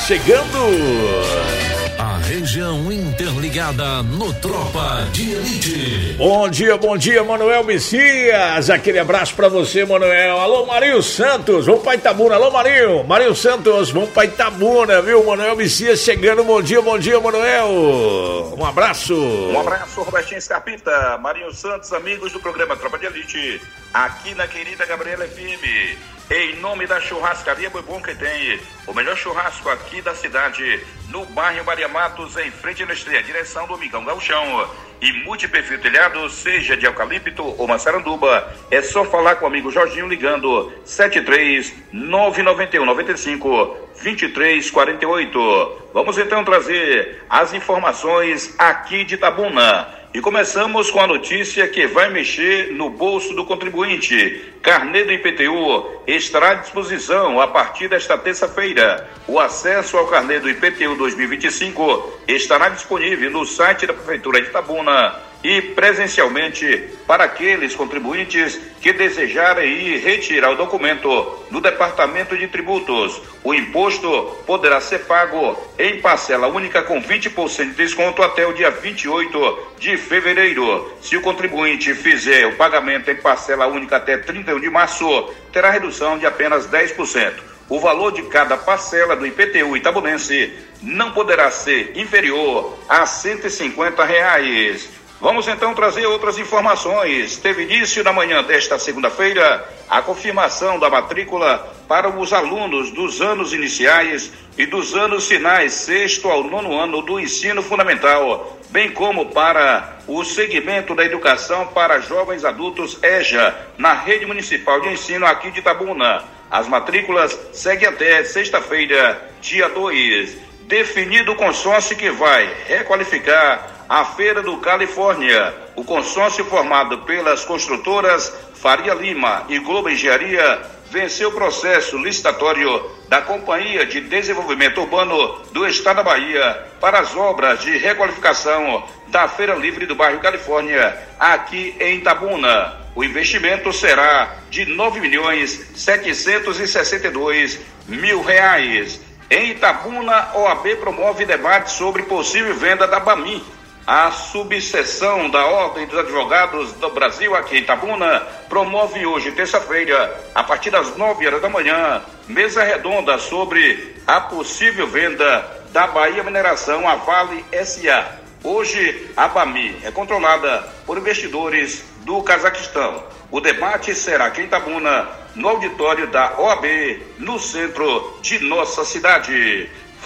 chegando. A região interligada no Tropa de Elite. Bom dia, bom dia, Manuel Messias, aquele abraço pra você, Manuel. Alô, Marinho Santos, vamos pra Itabuna, alô, Marinho, Marinho Santos, vamos pra Itabuna, viu, Manuel Messias chegando, bom dia, bom dia, Manuel, um abraço. Um abraço, Robertinho Scarpita, Marinho Santos, amigos do programa Tropa de Elite, aqui na querida Gabriela F M, em nome da churrascaria Boi Bom, que tem o melhor churrasco aqui da cidade, no bairro Maria Matos, em frente à Estreia, direção do Amigão Gauchão. E multiperfil telhado, seja de eucalipto ou maçaranduba, é só falar com o amigo Jorginho ligando sete três nove nove um nove cinco dois três quatro oito. Vamos então trazer as informações aqui de Itabuna. E começamos com a notícia que vai mexer no bolso do contribuinte. Carnê do I P T U estará à disposição a partir desta terça-feira. O acesso ao carnê do I P T U dois mil e vinte e cinco estará disponível no site da Prefeitura de Itabuna e presencialmente para aqueles contribuintes que desejarem ir retirar o documento no Departamento de Tributos. O imposto poderá ser pago em parcela única com vinte por cento de desconto até o dia vinte e oito de fevereiro. Se o contribuinte fizer o pagamento em parcela única até trinta e um de março, terá redução de apenas dez por cento. O valor de cada parcela do I P T U itabunense não poderá ser inferior a cento e cinquenta reais. Vamos então trazer outras informações. Teve início na manhã desta segunda-feira a confirmação da matrícula para os alunos dos anos iniciais e dos anos finais, sexto ao nono ano do ensino fundamental, bem como para o segmento da educação para jovens adultos EJA, na rede municipal de ensino aqui de Itabuna. As matrículas seguem até sexta-feira, dia dois. Definido o consórcio que vai requalificar a Feira do Califórnia. O consórcio formado pelas construtoras Faria Lima e Globo Engenharia venceu o processo licitatório da Companhia de Desenvolvimento Urbano do Estado da Bahia para as obras de requalificação da Feira Livre do bairro Califórnia, aqui em Itabuna. O investimento será de nove milhões setecentos e sessenta e dois mil reais. Em Itabuna, O A B promove debate sobre possível venda da Bami. A subseção da Ordem dos Advogados do Brasil aqui em Itabuna promove hoje, terça-feira, a partir das nove horas da manhã, mesa redonda sobre a possível venda da Bahia Mineração a Vale S A. Hoje, a Bami é controlada por investidores do Cazaquistão. O debate será aqui em Itabuna, no auditório da O A B, no centro de nossa cidade.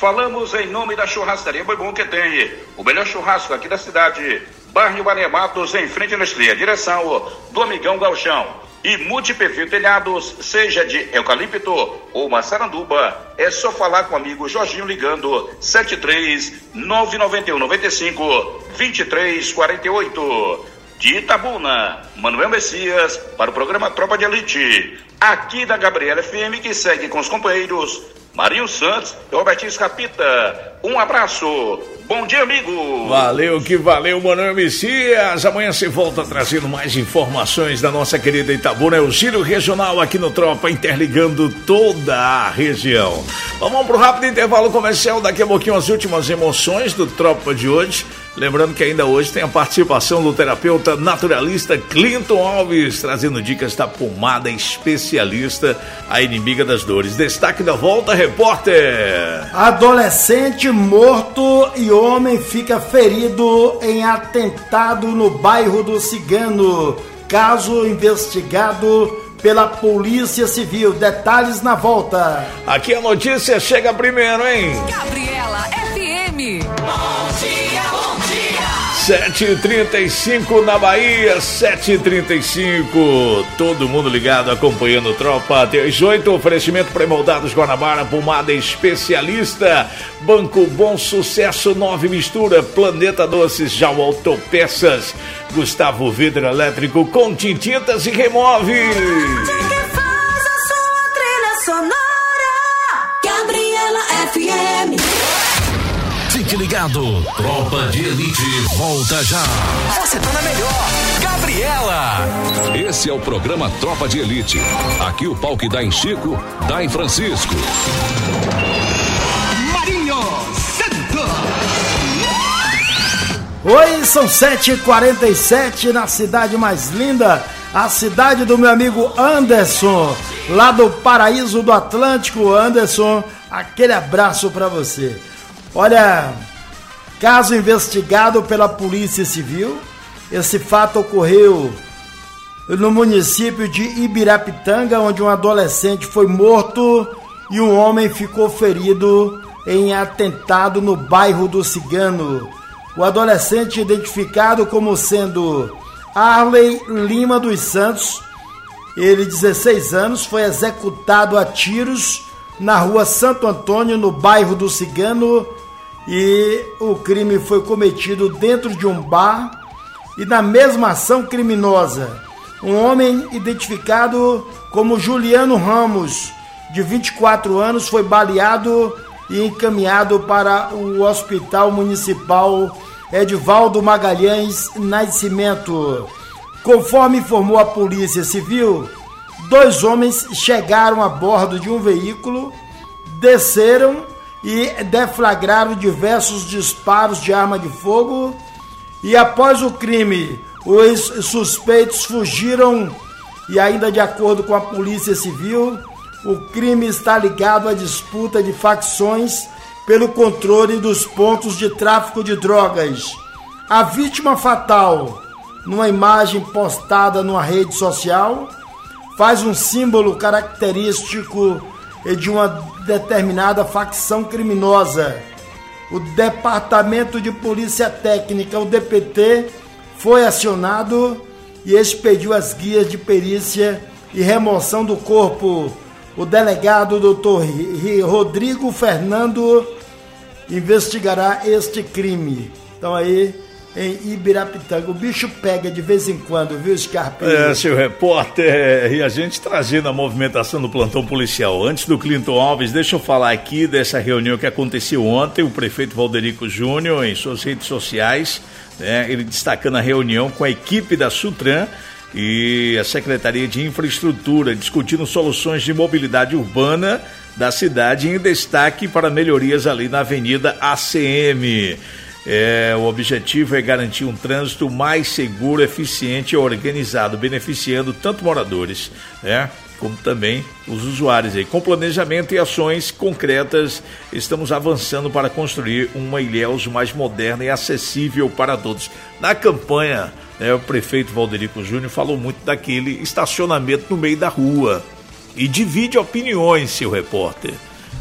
falamos em nome da churrascaria Boi Bom, que tem o melhor churrasco aqui da cidade. Bairro Maria Matos, em frente à Nestlé, direção do Amigão Galchão. E Multi-P V Telhados, seja de eucalipto ou maçaranduba, é só falar com o amigo Jorginho ligando sete três nove nove um nove cinco dois três quatro oito. De Itabuna, Manuel Messias, para o programa Tropa de Elite, aqui da Gabriela F M, que segue com os companheiros Marinho Santos e Robertinho Escapita. Um abraço, bom dia, amigo. Valeu que valeu, Manuel Messias. Amanhã você volta trazendo mais informações da nossa querida Itabuna. É o Giro Regional aqui no Tropa, interligando toda a região. Vamos para o rápido intervalo comercial. Daqui a pouquinho as últimas emoções do Tropa de hoje. Lembrando que ainda hoje tem a participação do terapeuta naturalista Clinton Alves, trazendo dicas da pomada especialista, a inimiga das dores. Destaque da volta, repórter. Adolescente morto e homem fica ferido em atentado no bairro do Cigano. Caso investigado pela Polícia Civil. Detalhes na volta. Aqui a notícia chega primeiro, hein? Gabriela F M. Bom dia, bom dia. sete e trinta e cinco na Bahia, sete e trinta e cinco. Todo mundo ligado, acompanhando o Tropa dezoito. Oferecimento pré-moldados Guanabara, pomada especialista. Banco Bom Sucesso, nove Mistura, Planeta Doces, já o Autopeças. Gustavo Vidro Elétrico, com tintas e remove. Faz a sua trilha sonora. Gabriela F M. Fique ligado, Tropa de Elite volta já. Você tá na melhor, Gabriela. Esse é o programa Tropa de Elite. Aqui o pau que dá em Chico, dá em Francisco. Marinho Santos. Oi, são sete e quarenta e sete na cidade mais linda, a cidade do meu amigo Anderson, lá do Paraíso do Atlântico. Anderson, aquele abraço pra você. Olha, caso investigado pela Polícia Civil. Esse fato ocorreu no município de Ibirapitanga, onde um adolescente foi morto e um homem ficou ferido em atentado no bairro do Cigano. O adolescente, identificado como sendo Arley Lima dos Santos, ele, dezesseis anos, foi executado a tiros na rua Santo Antônio, no bairro do Cigano, e o crime foi cometido dentro de um bar. E na mesma ação criminosa, um homem identificado como Juliano Ramos, de vinte e quatro anos, foi baleado e encaminhado para o Hospital Municipal Edivaldo Magalhães Nascimento. Conforme informou a Polícia Civil, dois homens chegaram a bordo de um veículo, desceram e deflagraram diversos disparos de arma de fogo, e após o crime, os suspeitos fugiram. E ainda de acordo com a Polícia Civil, o crime está ligado à disputa de facções pelo controle dos pontos de tráfico de drogas. A vítima fatal, numa imagem postada numa rede social, faz um símbolo característico de uma determinada facção criminosa. O Departamento de Polícia Técnica, o D P T, foi acionado e expediu as guias de perícia e remoção do corpo. O delegado doutor Rodrigo Fernando investigará este crime. Então aí, em Ibirapitanga, o bicho pega de vez em quando, viu, Scarpinho? É, seu repórter, e a gente trazendo a movimentação do plantão policial. Antes do Clinton Alves, deixa eu falar aqui dessa reunião que aconteceu ontem. O prefeito Valderico Júnior, em suas redes sociais, né, ele destacando a reunião com a equipe da Sutran e a Secretaria de Infraestrutura, discutindo soluções de mobilidade urbana da cidade, em destaque para melhorias ali na Avenida A C M. É, o objetivo é garantir um trânsito mais seguro, eficiente e organizado, beneficiando tanto moradores, né, como também os usuários. Aí. Com planejamento e ações concretas, estamos avançando para construir uma Ilhéus mais moderna e acessível para todos. Na campanha, né, o prefeito Valderico Júnior falou muito daquele estacionamento no meio da rua e divide opiniões, seu repórter.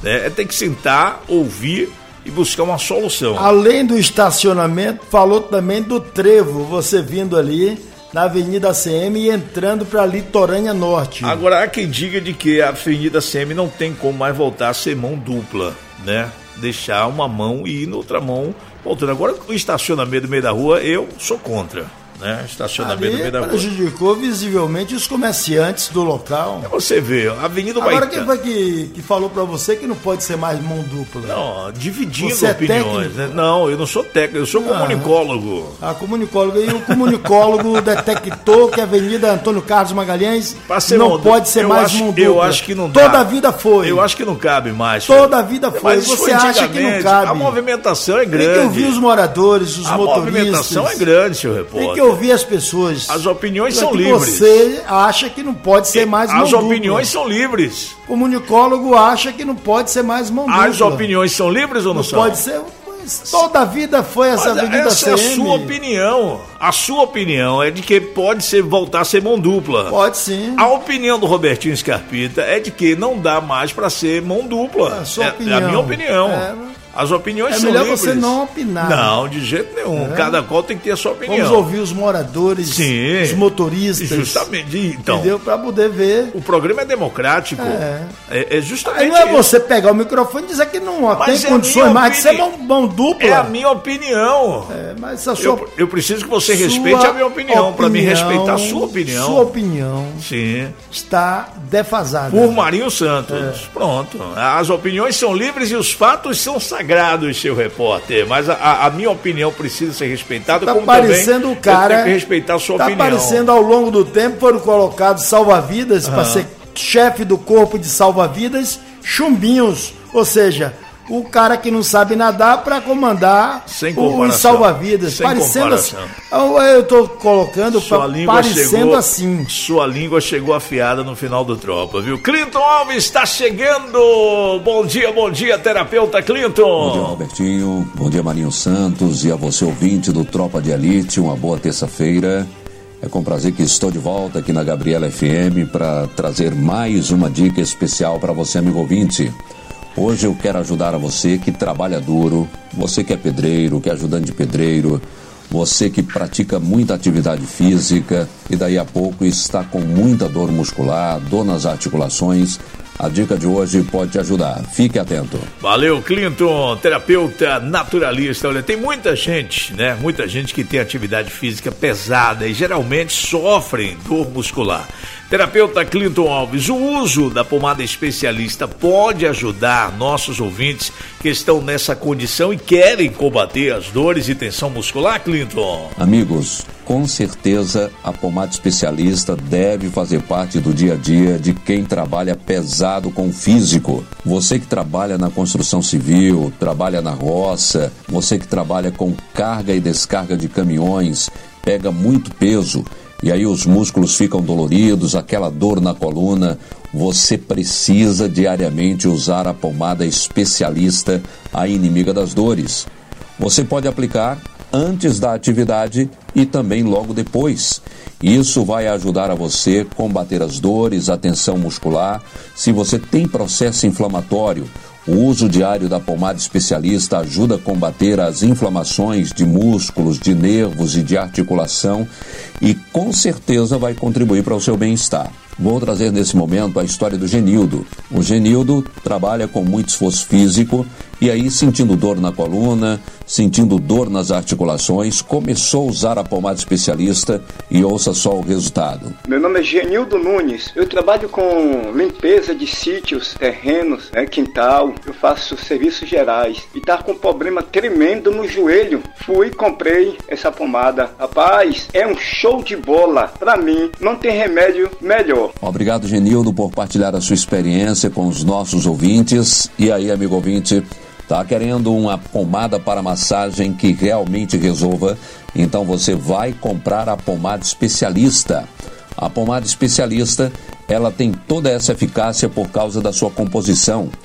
Né? Tem que sentar, ouvir e buscar uma solução. Além do estacionamento, falou também do trevo, você vindo ali na Avenida C M e entrando para Litorânea Norte. Agora, há quem diga de que a Avenida C M não tem como mais voltar a ser mão dupla, né? Deixar uma mão e ir na outra mão voltando. Agora, o estacionamento no meio da rua, eu sou contra. Né? Estacionamento ali no meio da rua. Prejudicou visivelmente os comerciantes do local. Você vê, a Avenida Agora Baitã. quem foi que, que falou pra você que não pode ser mais mão dupla? Não, dividindo você opiniões. É né? Não, eu não sou técnico, eu sou ah, comunicólogo. Ah, comunicólogo. E o comunicólogo detectou que a Avenida Antônio Carlos Magalhães não mão, pode ser mais acho, mão dupla. Eu acho que não dá. Toda a vida foi. Eu acho que não cabe mais. Toda a vida foi. Mas você foi acha que não cabe? A movimentação é grande. Tem que ouvir os moradores, os a motoristas. A movimentação é grande, seu repórter. Tem que ouvir as pessoas. As opiniões são que livres. Você acha que não pode ser mais mão As dupla. opiniões são livres. O comunicólogo acha que não pode ser mais mão dupla. As opiniões são livres ou não, não são? Pode ser. Toda a vida foi essa Mas Avenida essa C M. É a sua opinião. A sua opinião é de que pode ser, voltar a ser mão dupla. Pode sim. A opinião do Robertinho Scarpita é de que não dá mais para ser mão dupla. A sua é, opinião. É a minha opinião. É. As opiniões é são livres. É livres. melhor você não opinar. Não, de jeito nenhum. É. Cada qual tem que ter a sua opinião. Vamos ouvir os moradores, Sim, os motoristas. Justamente. Então, entendeu? Para poder ver. O programa é democrático. É, é, é justamente. Aí não é isso. Você pegar o microfone e dizer que não ó, tem é condições mais de ser mão, mão dupla. É a minha opinião. É, mas a sua, eu, eu preciso que você respeite a minha opinião. Para me respeitar a sua opinião. Sua opinião. Sim. Está defasada. Por Marinho Santos. É. Pronto. As opiniões são livres e os fatos são sagrados, seu repórter, mas a, a minha opinião precisa ser respeitada, tá como parecendo também o cara, eu tenho que respeitar a sua tá opinião. Tá parecendo ao longo do tempo foram colocados salva-vidas uhum. para ser chefe do corpo de salva-vidas, chumbinhos, ou seja, o cara que não sabe nadar para comandar os salva-vidas, Sem parecendo assim. Eu estou colocando pra, parecendo chegou, assim. Sua língua chegou afiada no final do Tropa, viu? Clinton Alves está chegando. Bom dia, bom dia, terapeuta Clinton. Bom dia, Robertinho. Bom dia, Marinho Santos, e a você, ouvinte do Tropa de Elite. Uma boa terça-feira. É com prazer que estou de volta aqui na Gabriela F M para trazer mais uma dica especial para você, amigo ouvinte. Hoje eu quero ajudar a você que trabalha duro, você que é pedreiro, que é ajudante de pedreiro, você que pratica muita atividade física e daí a pouco está com muita dor muscular, dor nas articulações. A dica de hoje pode te ajudar. Fique atento. Valeu, Clinton, terapeuta naturalista. Olha, tem muita gente, né? Muita gente que tem atividade física pesada e geralmente sofrem dor muscular. Terapeuta Clinton Alves, o uso da pomada especialista pode ajudar nossos ouvintes que estão nessa condição e querem combater as dores e tensão muscular, Clinton? Amigos, com certeza a pomada especialista deve fazer parte do dia a dia de quem trabalha pesado com o físico. Você que trabalha na construção civil, trabalha na roça, você que trabalha com carga e descarga de caminhões, pega muito peso. E aí os músculos ficam doloridos, aquela dor na coluna. Você precisa diariamente usar a pomada especialista, a inimiga das dores. Você pode aplicar antes da atividade e também logo depois. Isso vai ajudar a você combater as dores, a tensão muscular. Se você tem processo inflamatório, o uso diário da pomada especialista ajuda a combater as inflamações de músculos, de nervos e de articulação e com certeza vai contribuir para o seu bem-estar. Vou trazer nesse momento a história do Genildo. O Genildo trabalha com muito esforço físico e aí, sentindo dor na coluna, sentindo dor nas articulações, começou a usar a pomada especialista e ouça só o resultado. Meu nome é Genildo Nunes. Eu trabalho com limpeza de sítios, terrenos, né, quintal. Eu faço serviços gerais e tá com um problema tremendo no joelho. Fui e comprei essa pomada. Rapaz, é um show de bola. Pra mim, não tem remédio melhor. Obrigado, Genildo, por partilhar a sua experiência com os nossos ouvintes. E aí, amigo ouvinte, tá querendo uma pomada para massagem que realmente resolva? Então você vai comprar a pomada especialista. A pomada especialista, ela tem toda essa eficácia por causa da sua composição.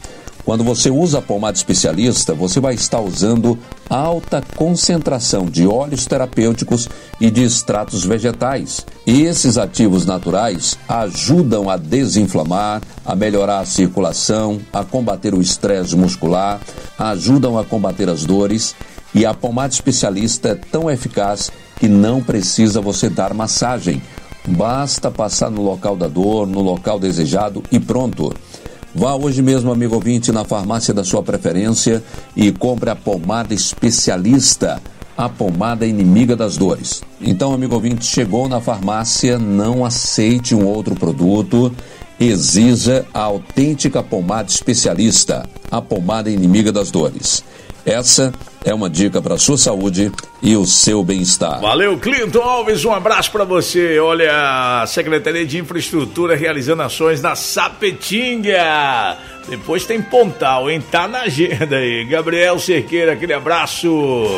Quando você usa a pomada especialista, você vai estar usando alta concentração de óleos terapêuticos e de extratos vegetais. E esses ativos naturais ajudam a desinflamar, a melhorar a circulação, a combater o estresse muscular, ajudam a combater as dores. E a pomada especialista é tão eficaz que não precisa você dar massagem. Basta passar no local da dor, no local desejado e pronto. Vá hoje mesmo, amigo ouvinte, na farmácia da sua preferência e compre a pomada especialista, a pomada inimiga das dores. Então, amigo ouvinte, chegou na farmácia, não aceite um outro produto, exija a autêntica pomada especialista, a pomada inimiga das dores. Essa é uma dica para a sua saúde e o seu bem-estar. Valeu, Clinton Alves, um abraço para você. Olha, a Secretaria de Infraestrutura realizando ações na Sapetinga. Depois tem Pontal, hein? Tá na agenda aí. Gabriel Cerqueira, aquele abraço.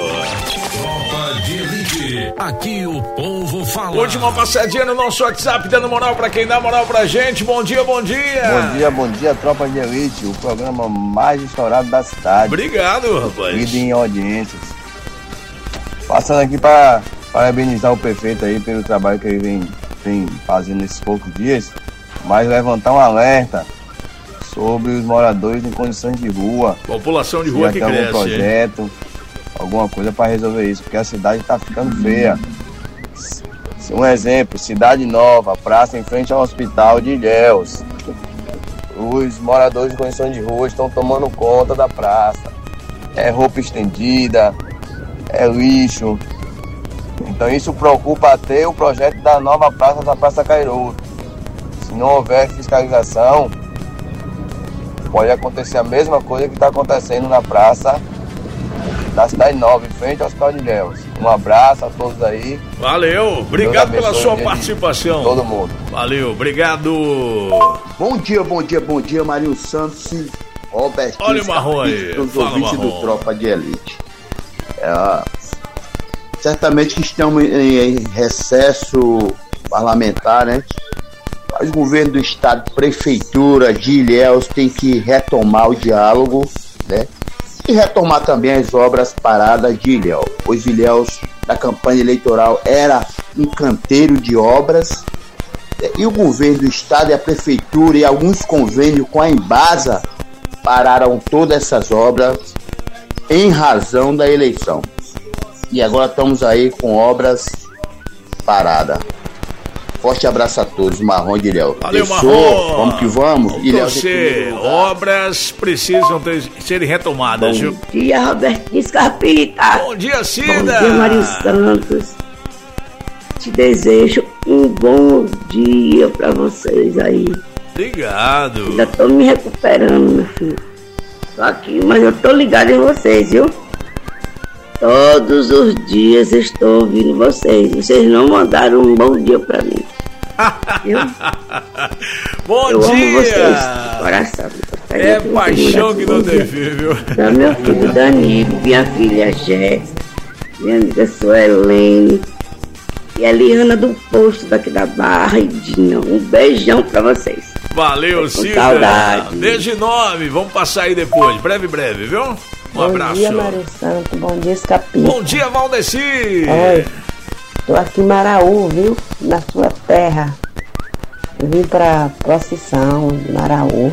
Tropa de Elite, aqui o povo fala. Última passadinha no nosso WhatsApp, dando moral pra quem dá moral pra gente. Bom dia, bom dia. Bom dia, bom dia, Tropa de Elite, o programa mais estourado da cidade. Obrigado, rapaz. Lido em audiências. Passando aqui para parabenizar o prefeito aí pelo trabalho que ele vem, vem fazendo nesses poucos dias, mas levantar um alerta sobre os moradores em condições de rua. População de rua que cresce. Algum projeto, hein? Alguma coisa para resolver isso, porque a cidade está ficando feia. Um exemplo, Cidade Nova, praça em frente ao hospital de Ilhéus. Os moradores em condições de rua estão tomando conta da praça. É roupa estendida, é lixo. Então isso preocupa até o projeto da nova praça da Praça Cairoto. Se não houver fiscalização, pode acontecer a mesma coisa que está acontecendo na praça da Cidade Nova, em frente ao Hospital de Ilhéus. Um abraço a todos aí. Valeu, obrigado pela sua participação. Todo mundo. Valeu, obrigado. Bom dia, bom dia, bom dia, Marinho Santos e Robert. Olha o Marrom aí. Os Fala, ouvintes Marrom. do Tropa de Elite. É, certamente que estamos em recesso parlamentar, né? Mas o governo do estado, prefeitura de Ilhéus tem que retomar o diálogo, né? E retomar também as obras paradas de Ilhéus. Pois Ilhéus, na campanha eleitoral, era um canteiro de obras. E o governo do estado e a prefeitura e alguns convênios com a Embasa pararam todas essas obras em razão da eleição. E agora estamos aí com obras paradas. Forte abraço a todos, Marrom de Ilhéus. Valeu, Eu Marrom. sou, vamos que vamos. Ilhéus em Você, primeiro lugar. obras precisam ter, serem retomadas, viu? Bom dia, Roberto Scarpita. Bom dia, Cida. Bom dia, Mário Santos. Te desejo um bom dia pra vocês aí. Obrigado. Ainda tô me recuperando, meu filho. Tô aqui, mas eu tô ligado em vocês, viu? Todos os dias estou ouvindo vocês. Vocês não mandaram um bom dia pra mim. Viu? Bom eu dia. amo vocês. Coração. É paixão que não tem fim, viu? Da meu filho Danilo, minha filha Jéssica, minha amiga Suelene e a Eliana do Posto daqui da Barra e Dinho. Um beijão pra vocês. Valeu, Com Cida. saudade. Beijo enorme. Vamos passar aí depois. Breve, breve, viu? Um bom abraço. dia, Mário Santo. Bom dia, Escapim. Bom dia, Valdeci. Oi, tô aqui em Maraú, viu? Na sua terra. Eu vim pra procissão de Maraú.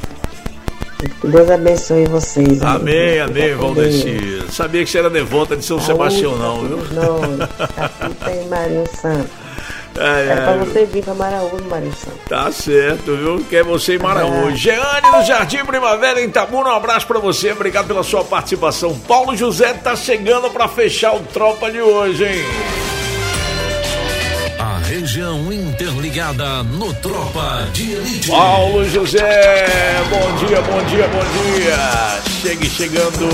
Que Deus abençoe vocês. Amém, amém, Fica com Valdeci. Sabia que você era devota de São Sebastião, não, viu? Não, Escapita e Marinho Santo. É, É pra é, você vir pra Maraú, Marinho Santo. Tá certo, viu? Quer você em Maraú. Ah. Jeane no Jardim Primavera, em Itabuna, um abraço pra você. Obrigado pela sua participação. Paulo José tá chegando pra fechar o Tropa de hoje, hein? A região interligada no Tropa de Elite. Paulo José, bom dia, bom dia, bom dia. Chegue chegando.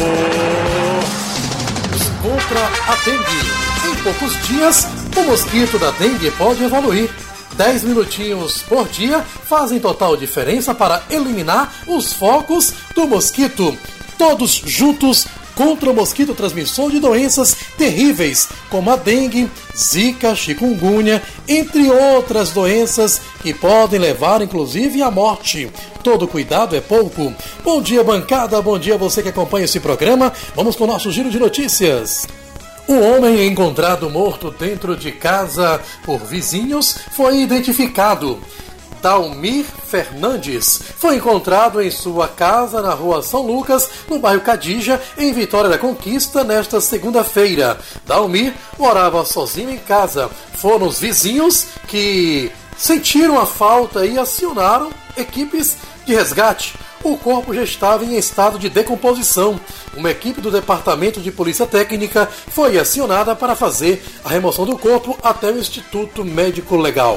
Contra a dengue. Em poucos dias, o mosquito da dengue pode evoluir. dez minutinhos por dia fazem total diferença para eliminar os focos do mosquito. Todos juntos contra o mosquito transmissor de doenças terríveis, como a dengue, zika, chikungunya, entre outras doenças que podem levar inclusive à morte. Todo cuidado é pouco. Bom dia, bancada, bom dia você que acompanha esse programa. Vamos com o nosso giro de notícias. Um homem encontrado morto dentro de casa por vizinhos foi identificado. Dalmir Fernandes foi encontrado em sua casa na rua São Lucas, no bairro Cadija, em Vitória da Conquista, nesta segunda-feira. Dalmir morava sozinho em casa. Foram os vizinhos que sentiram a falta e acionaram equipes de resgate. O corpo já estava em estado de decomposição. Uma equipe do Departamento de Polícia Técnica foi acionada para fazer a remoção do corpo até o Instituto Médico Legal.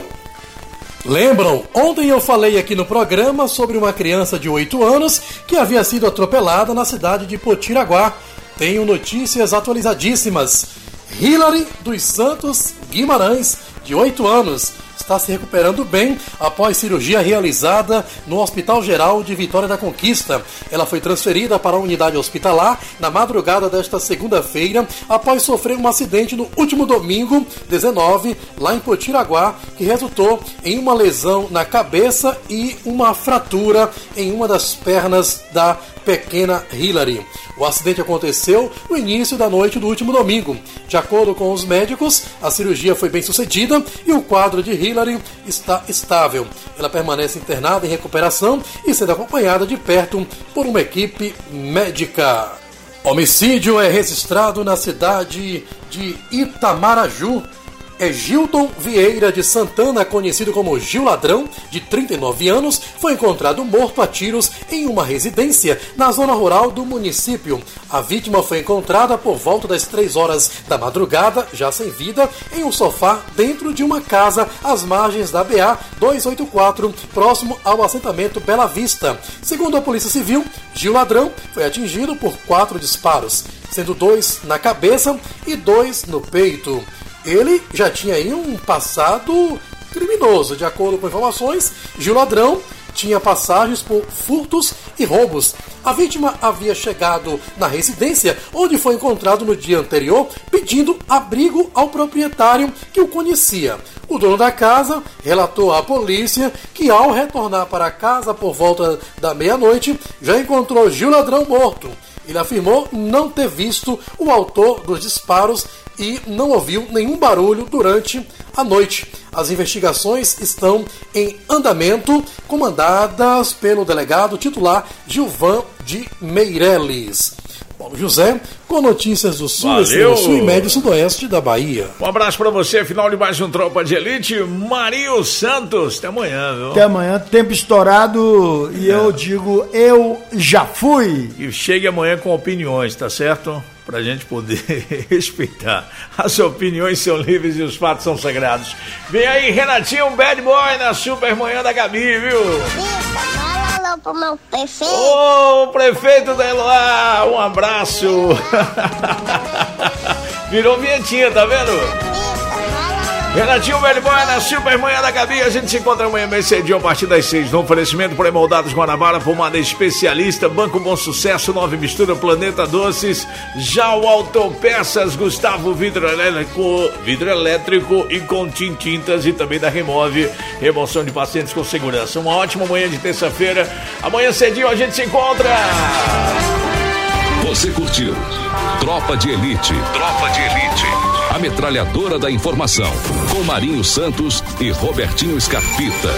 Lembram? Ontem eu falei aqui no programa sobre uma criança de oito anos que havia sido atropelada na cidade de Potiraguá. Tenho notícias atualizadíssimas. Hilary dos Santos Guimarães, de oito anos, está se recuperando bem após cirurgia realizada no Hospital Geral de Vitória da Conquista. Ela foi transferida para a unidade hospitalar na madrugada desta segunda-feira, após sofrer um acidente no último domingo, dezenove, lá em Potiraguá, que resultou em uma lesão na cabeça e uma fratura em uma das pernas da pequena Hilary. O acidente aconteceu no início da noite do último domingo. De acordo com os médicos, a cirurgia foi bem sucedida e o quadro de Hilary está estável. Ela permanece internada em recuperação e sendo acompanhada de perto por uma equipe médica. Homicídio é registrado na cidade de Itamaraju. É Gilton Vieira de Santana, conhecido como Gil Ladrão, de trinta e nove anos, foi encontrado morto a tiros em uma residência na zona rural do município. A vítima foi encontrada por volta das três horas da madrugada, já sem vida, em um sofá dentro de uma casa às margens da B A duzentos e oitenta e quatro, próximo ao assentamento Bela Vista. Segundo a Polícia Civil, Gil Ladrão foi atingido por quatro disparos, sendo dois na cabeça e dois no peito. Ele já tinha aí um passado criminoso. De acordo com informações, Gil Ladrão tinha passagens por furtos e roubos. A vítima havia chegado na residência, onde foi encontrado no dia anterior, pedindo abrigo ao proprietário que o conhecia. O dono da casa relatou à polícia que, ao retornar para casa por volta da meia-noite, já encontrou Gil Ladrão morto. Ele afirmou não ter visto o autor dos disparos e não ouviu nenhum barulho durante a noite. As investigações estão em andamento, comandadas pelo delegado titular Gilvan de Meireles. Paulo José, com notícias do sul, do sul e médio sudoeste da Bahia. Um abraço pra você, final de mais um Tropa de Elite, Marinho Santos. Até amanhã, viu? Até amanhã, tempo estourado e é. eu digo, eu já fui. E chegue amanhã com opiniões, tá certo? Pra gente poder respeitar. As opiniões são livres e os fatos são sagrados. Vem aí, Renatinho, um bad boy na super manhã da Gabi, viu? Alô pro meu prefeito. Ô, oh, prefeito da Eloá, um abraço. Virou vinhetinha, tá vendo? Renatinho Bad Boy na super manhã da Gabi. A gente se encontra amanhã bem cedinho a partir das seis. No oferecimento pré-moldados Guanabara, pomada especialista, Banco Bom Sucesso, Nove Mistura, Planeta Doces, Jau Autopeças, Gustavo Vidro Elétrico, Vidro Elétrico e Contim Tintas, e também da Remove, remoção de pacientes com segurança. Uma ótima manhã de terça-feira. Amanhã cedinho a gente se encontra. Você curtiu Tropa de Elite. Tropa de Elite. A metralhadora da informação. Com Marinho Santos e Robertinho Scarpita.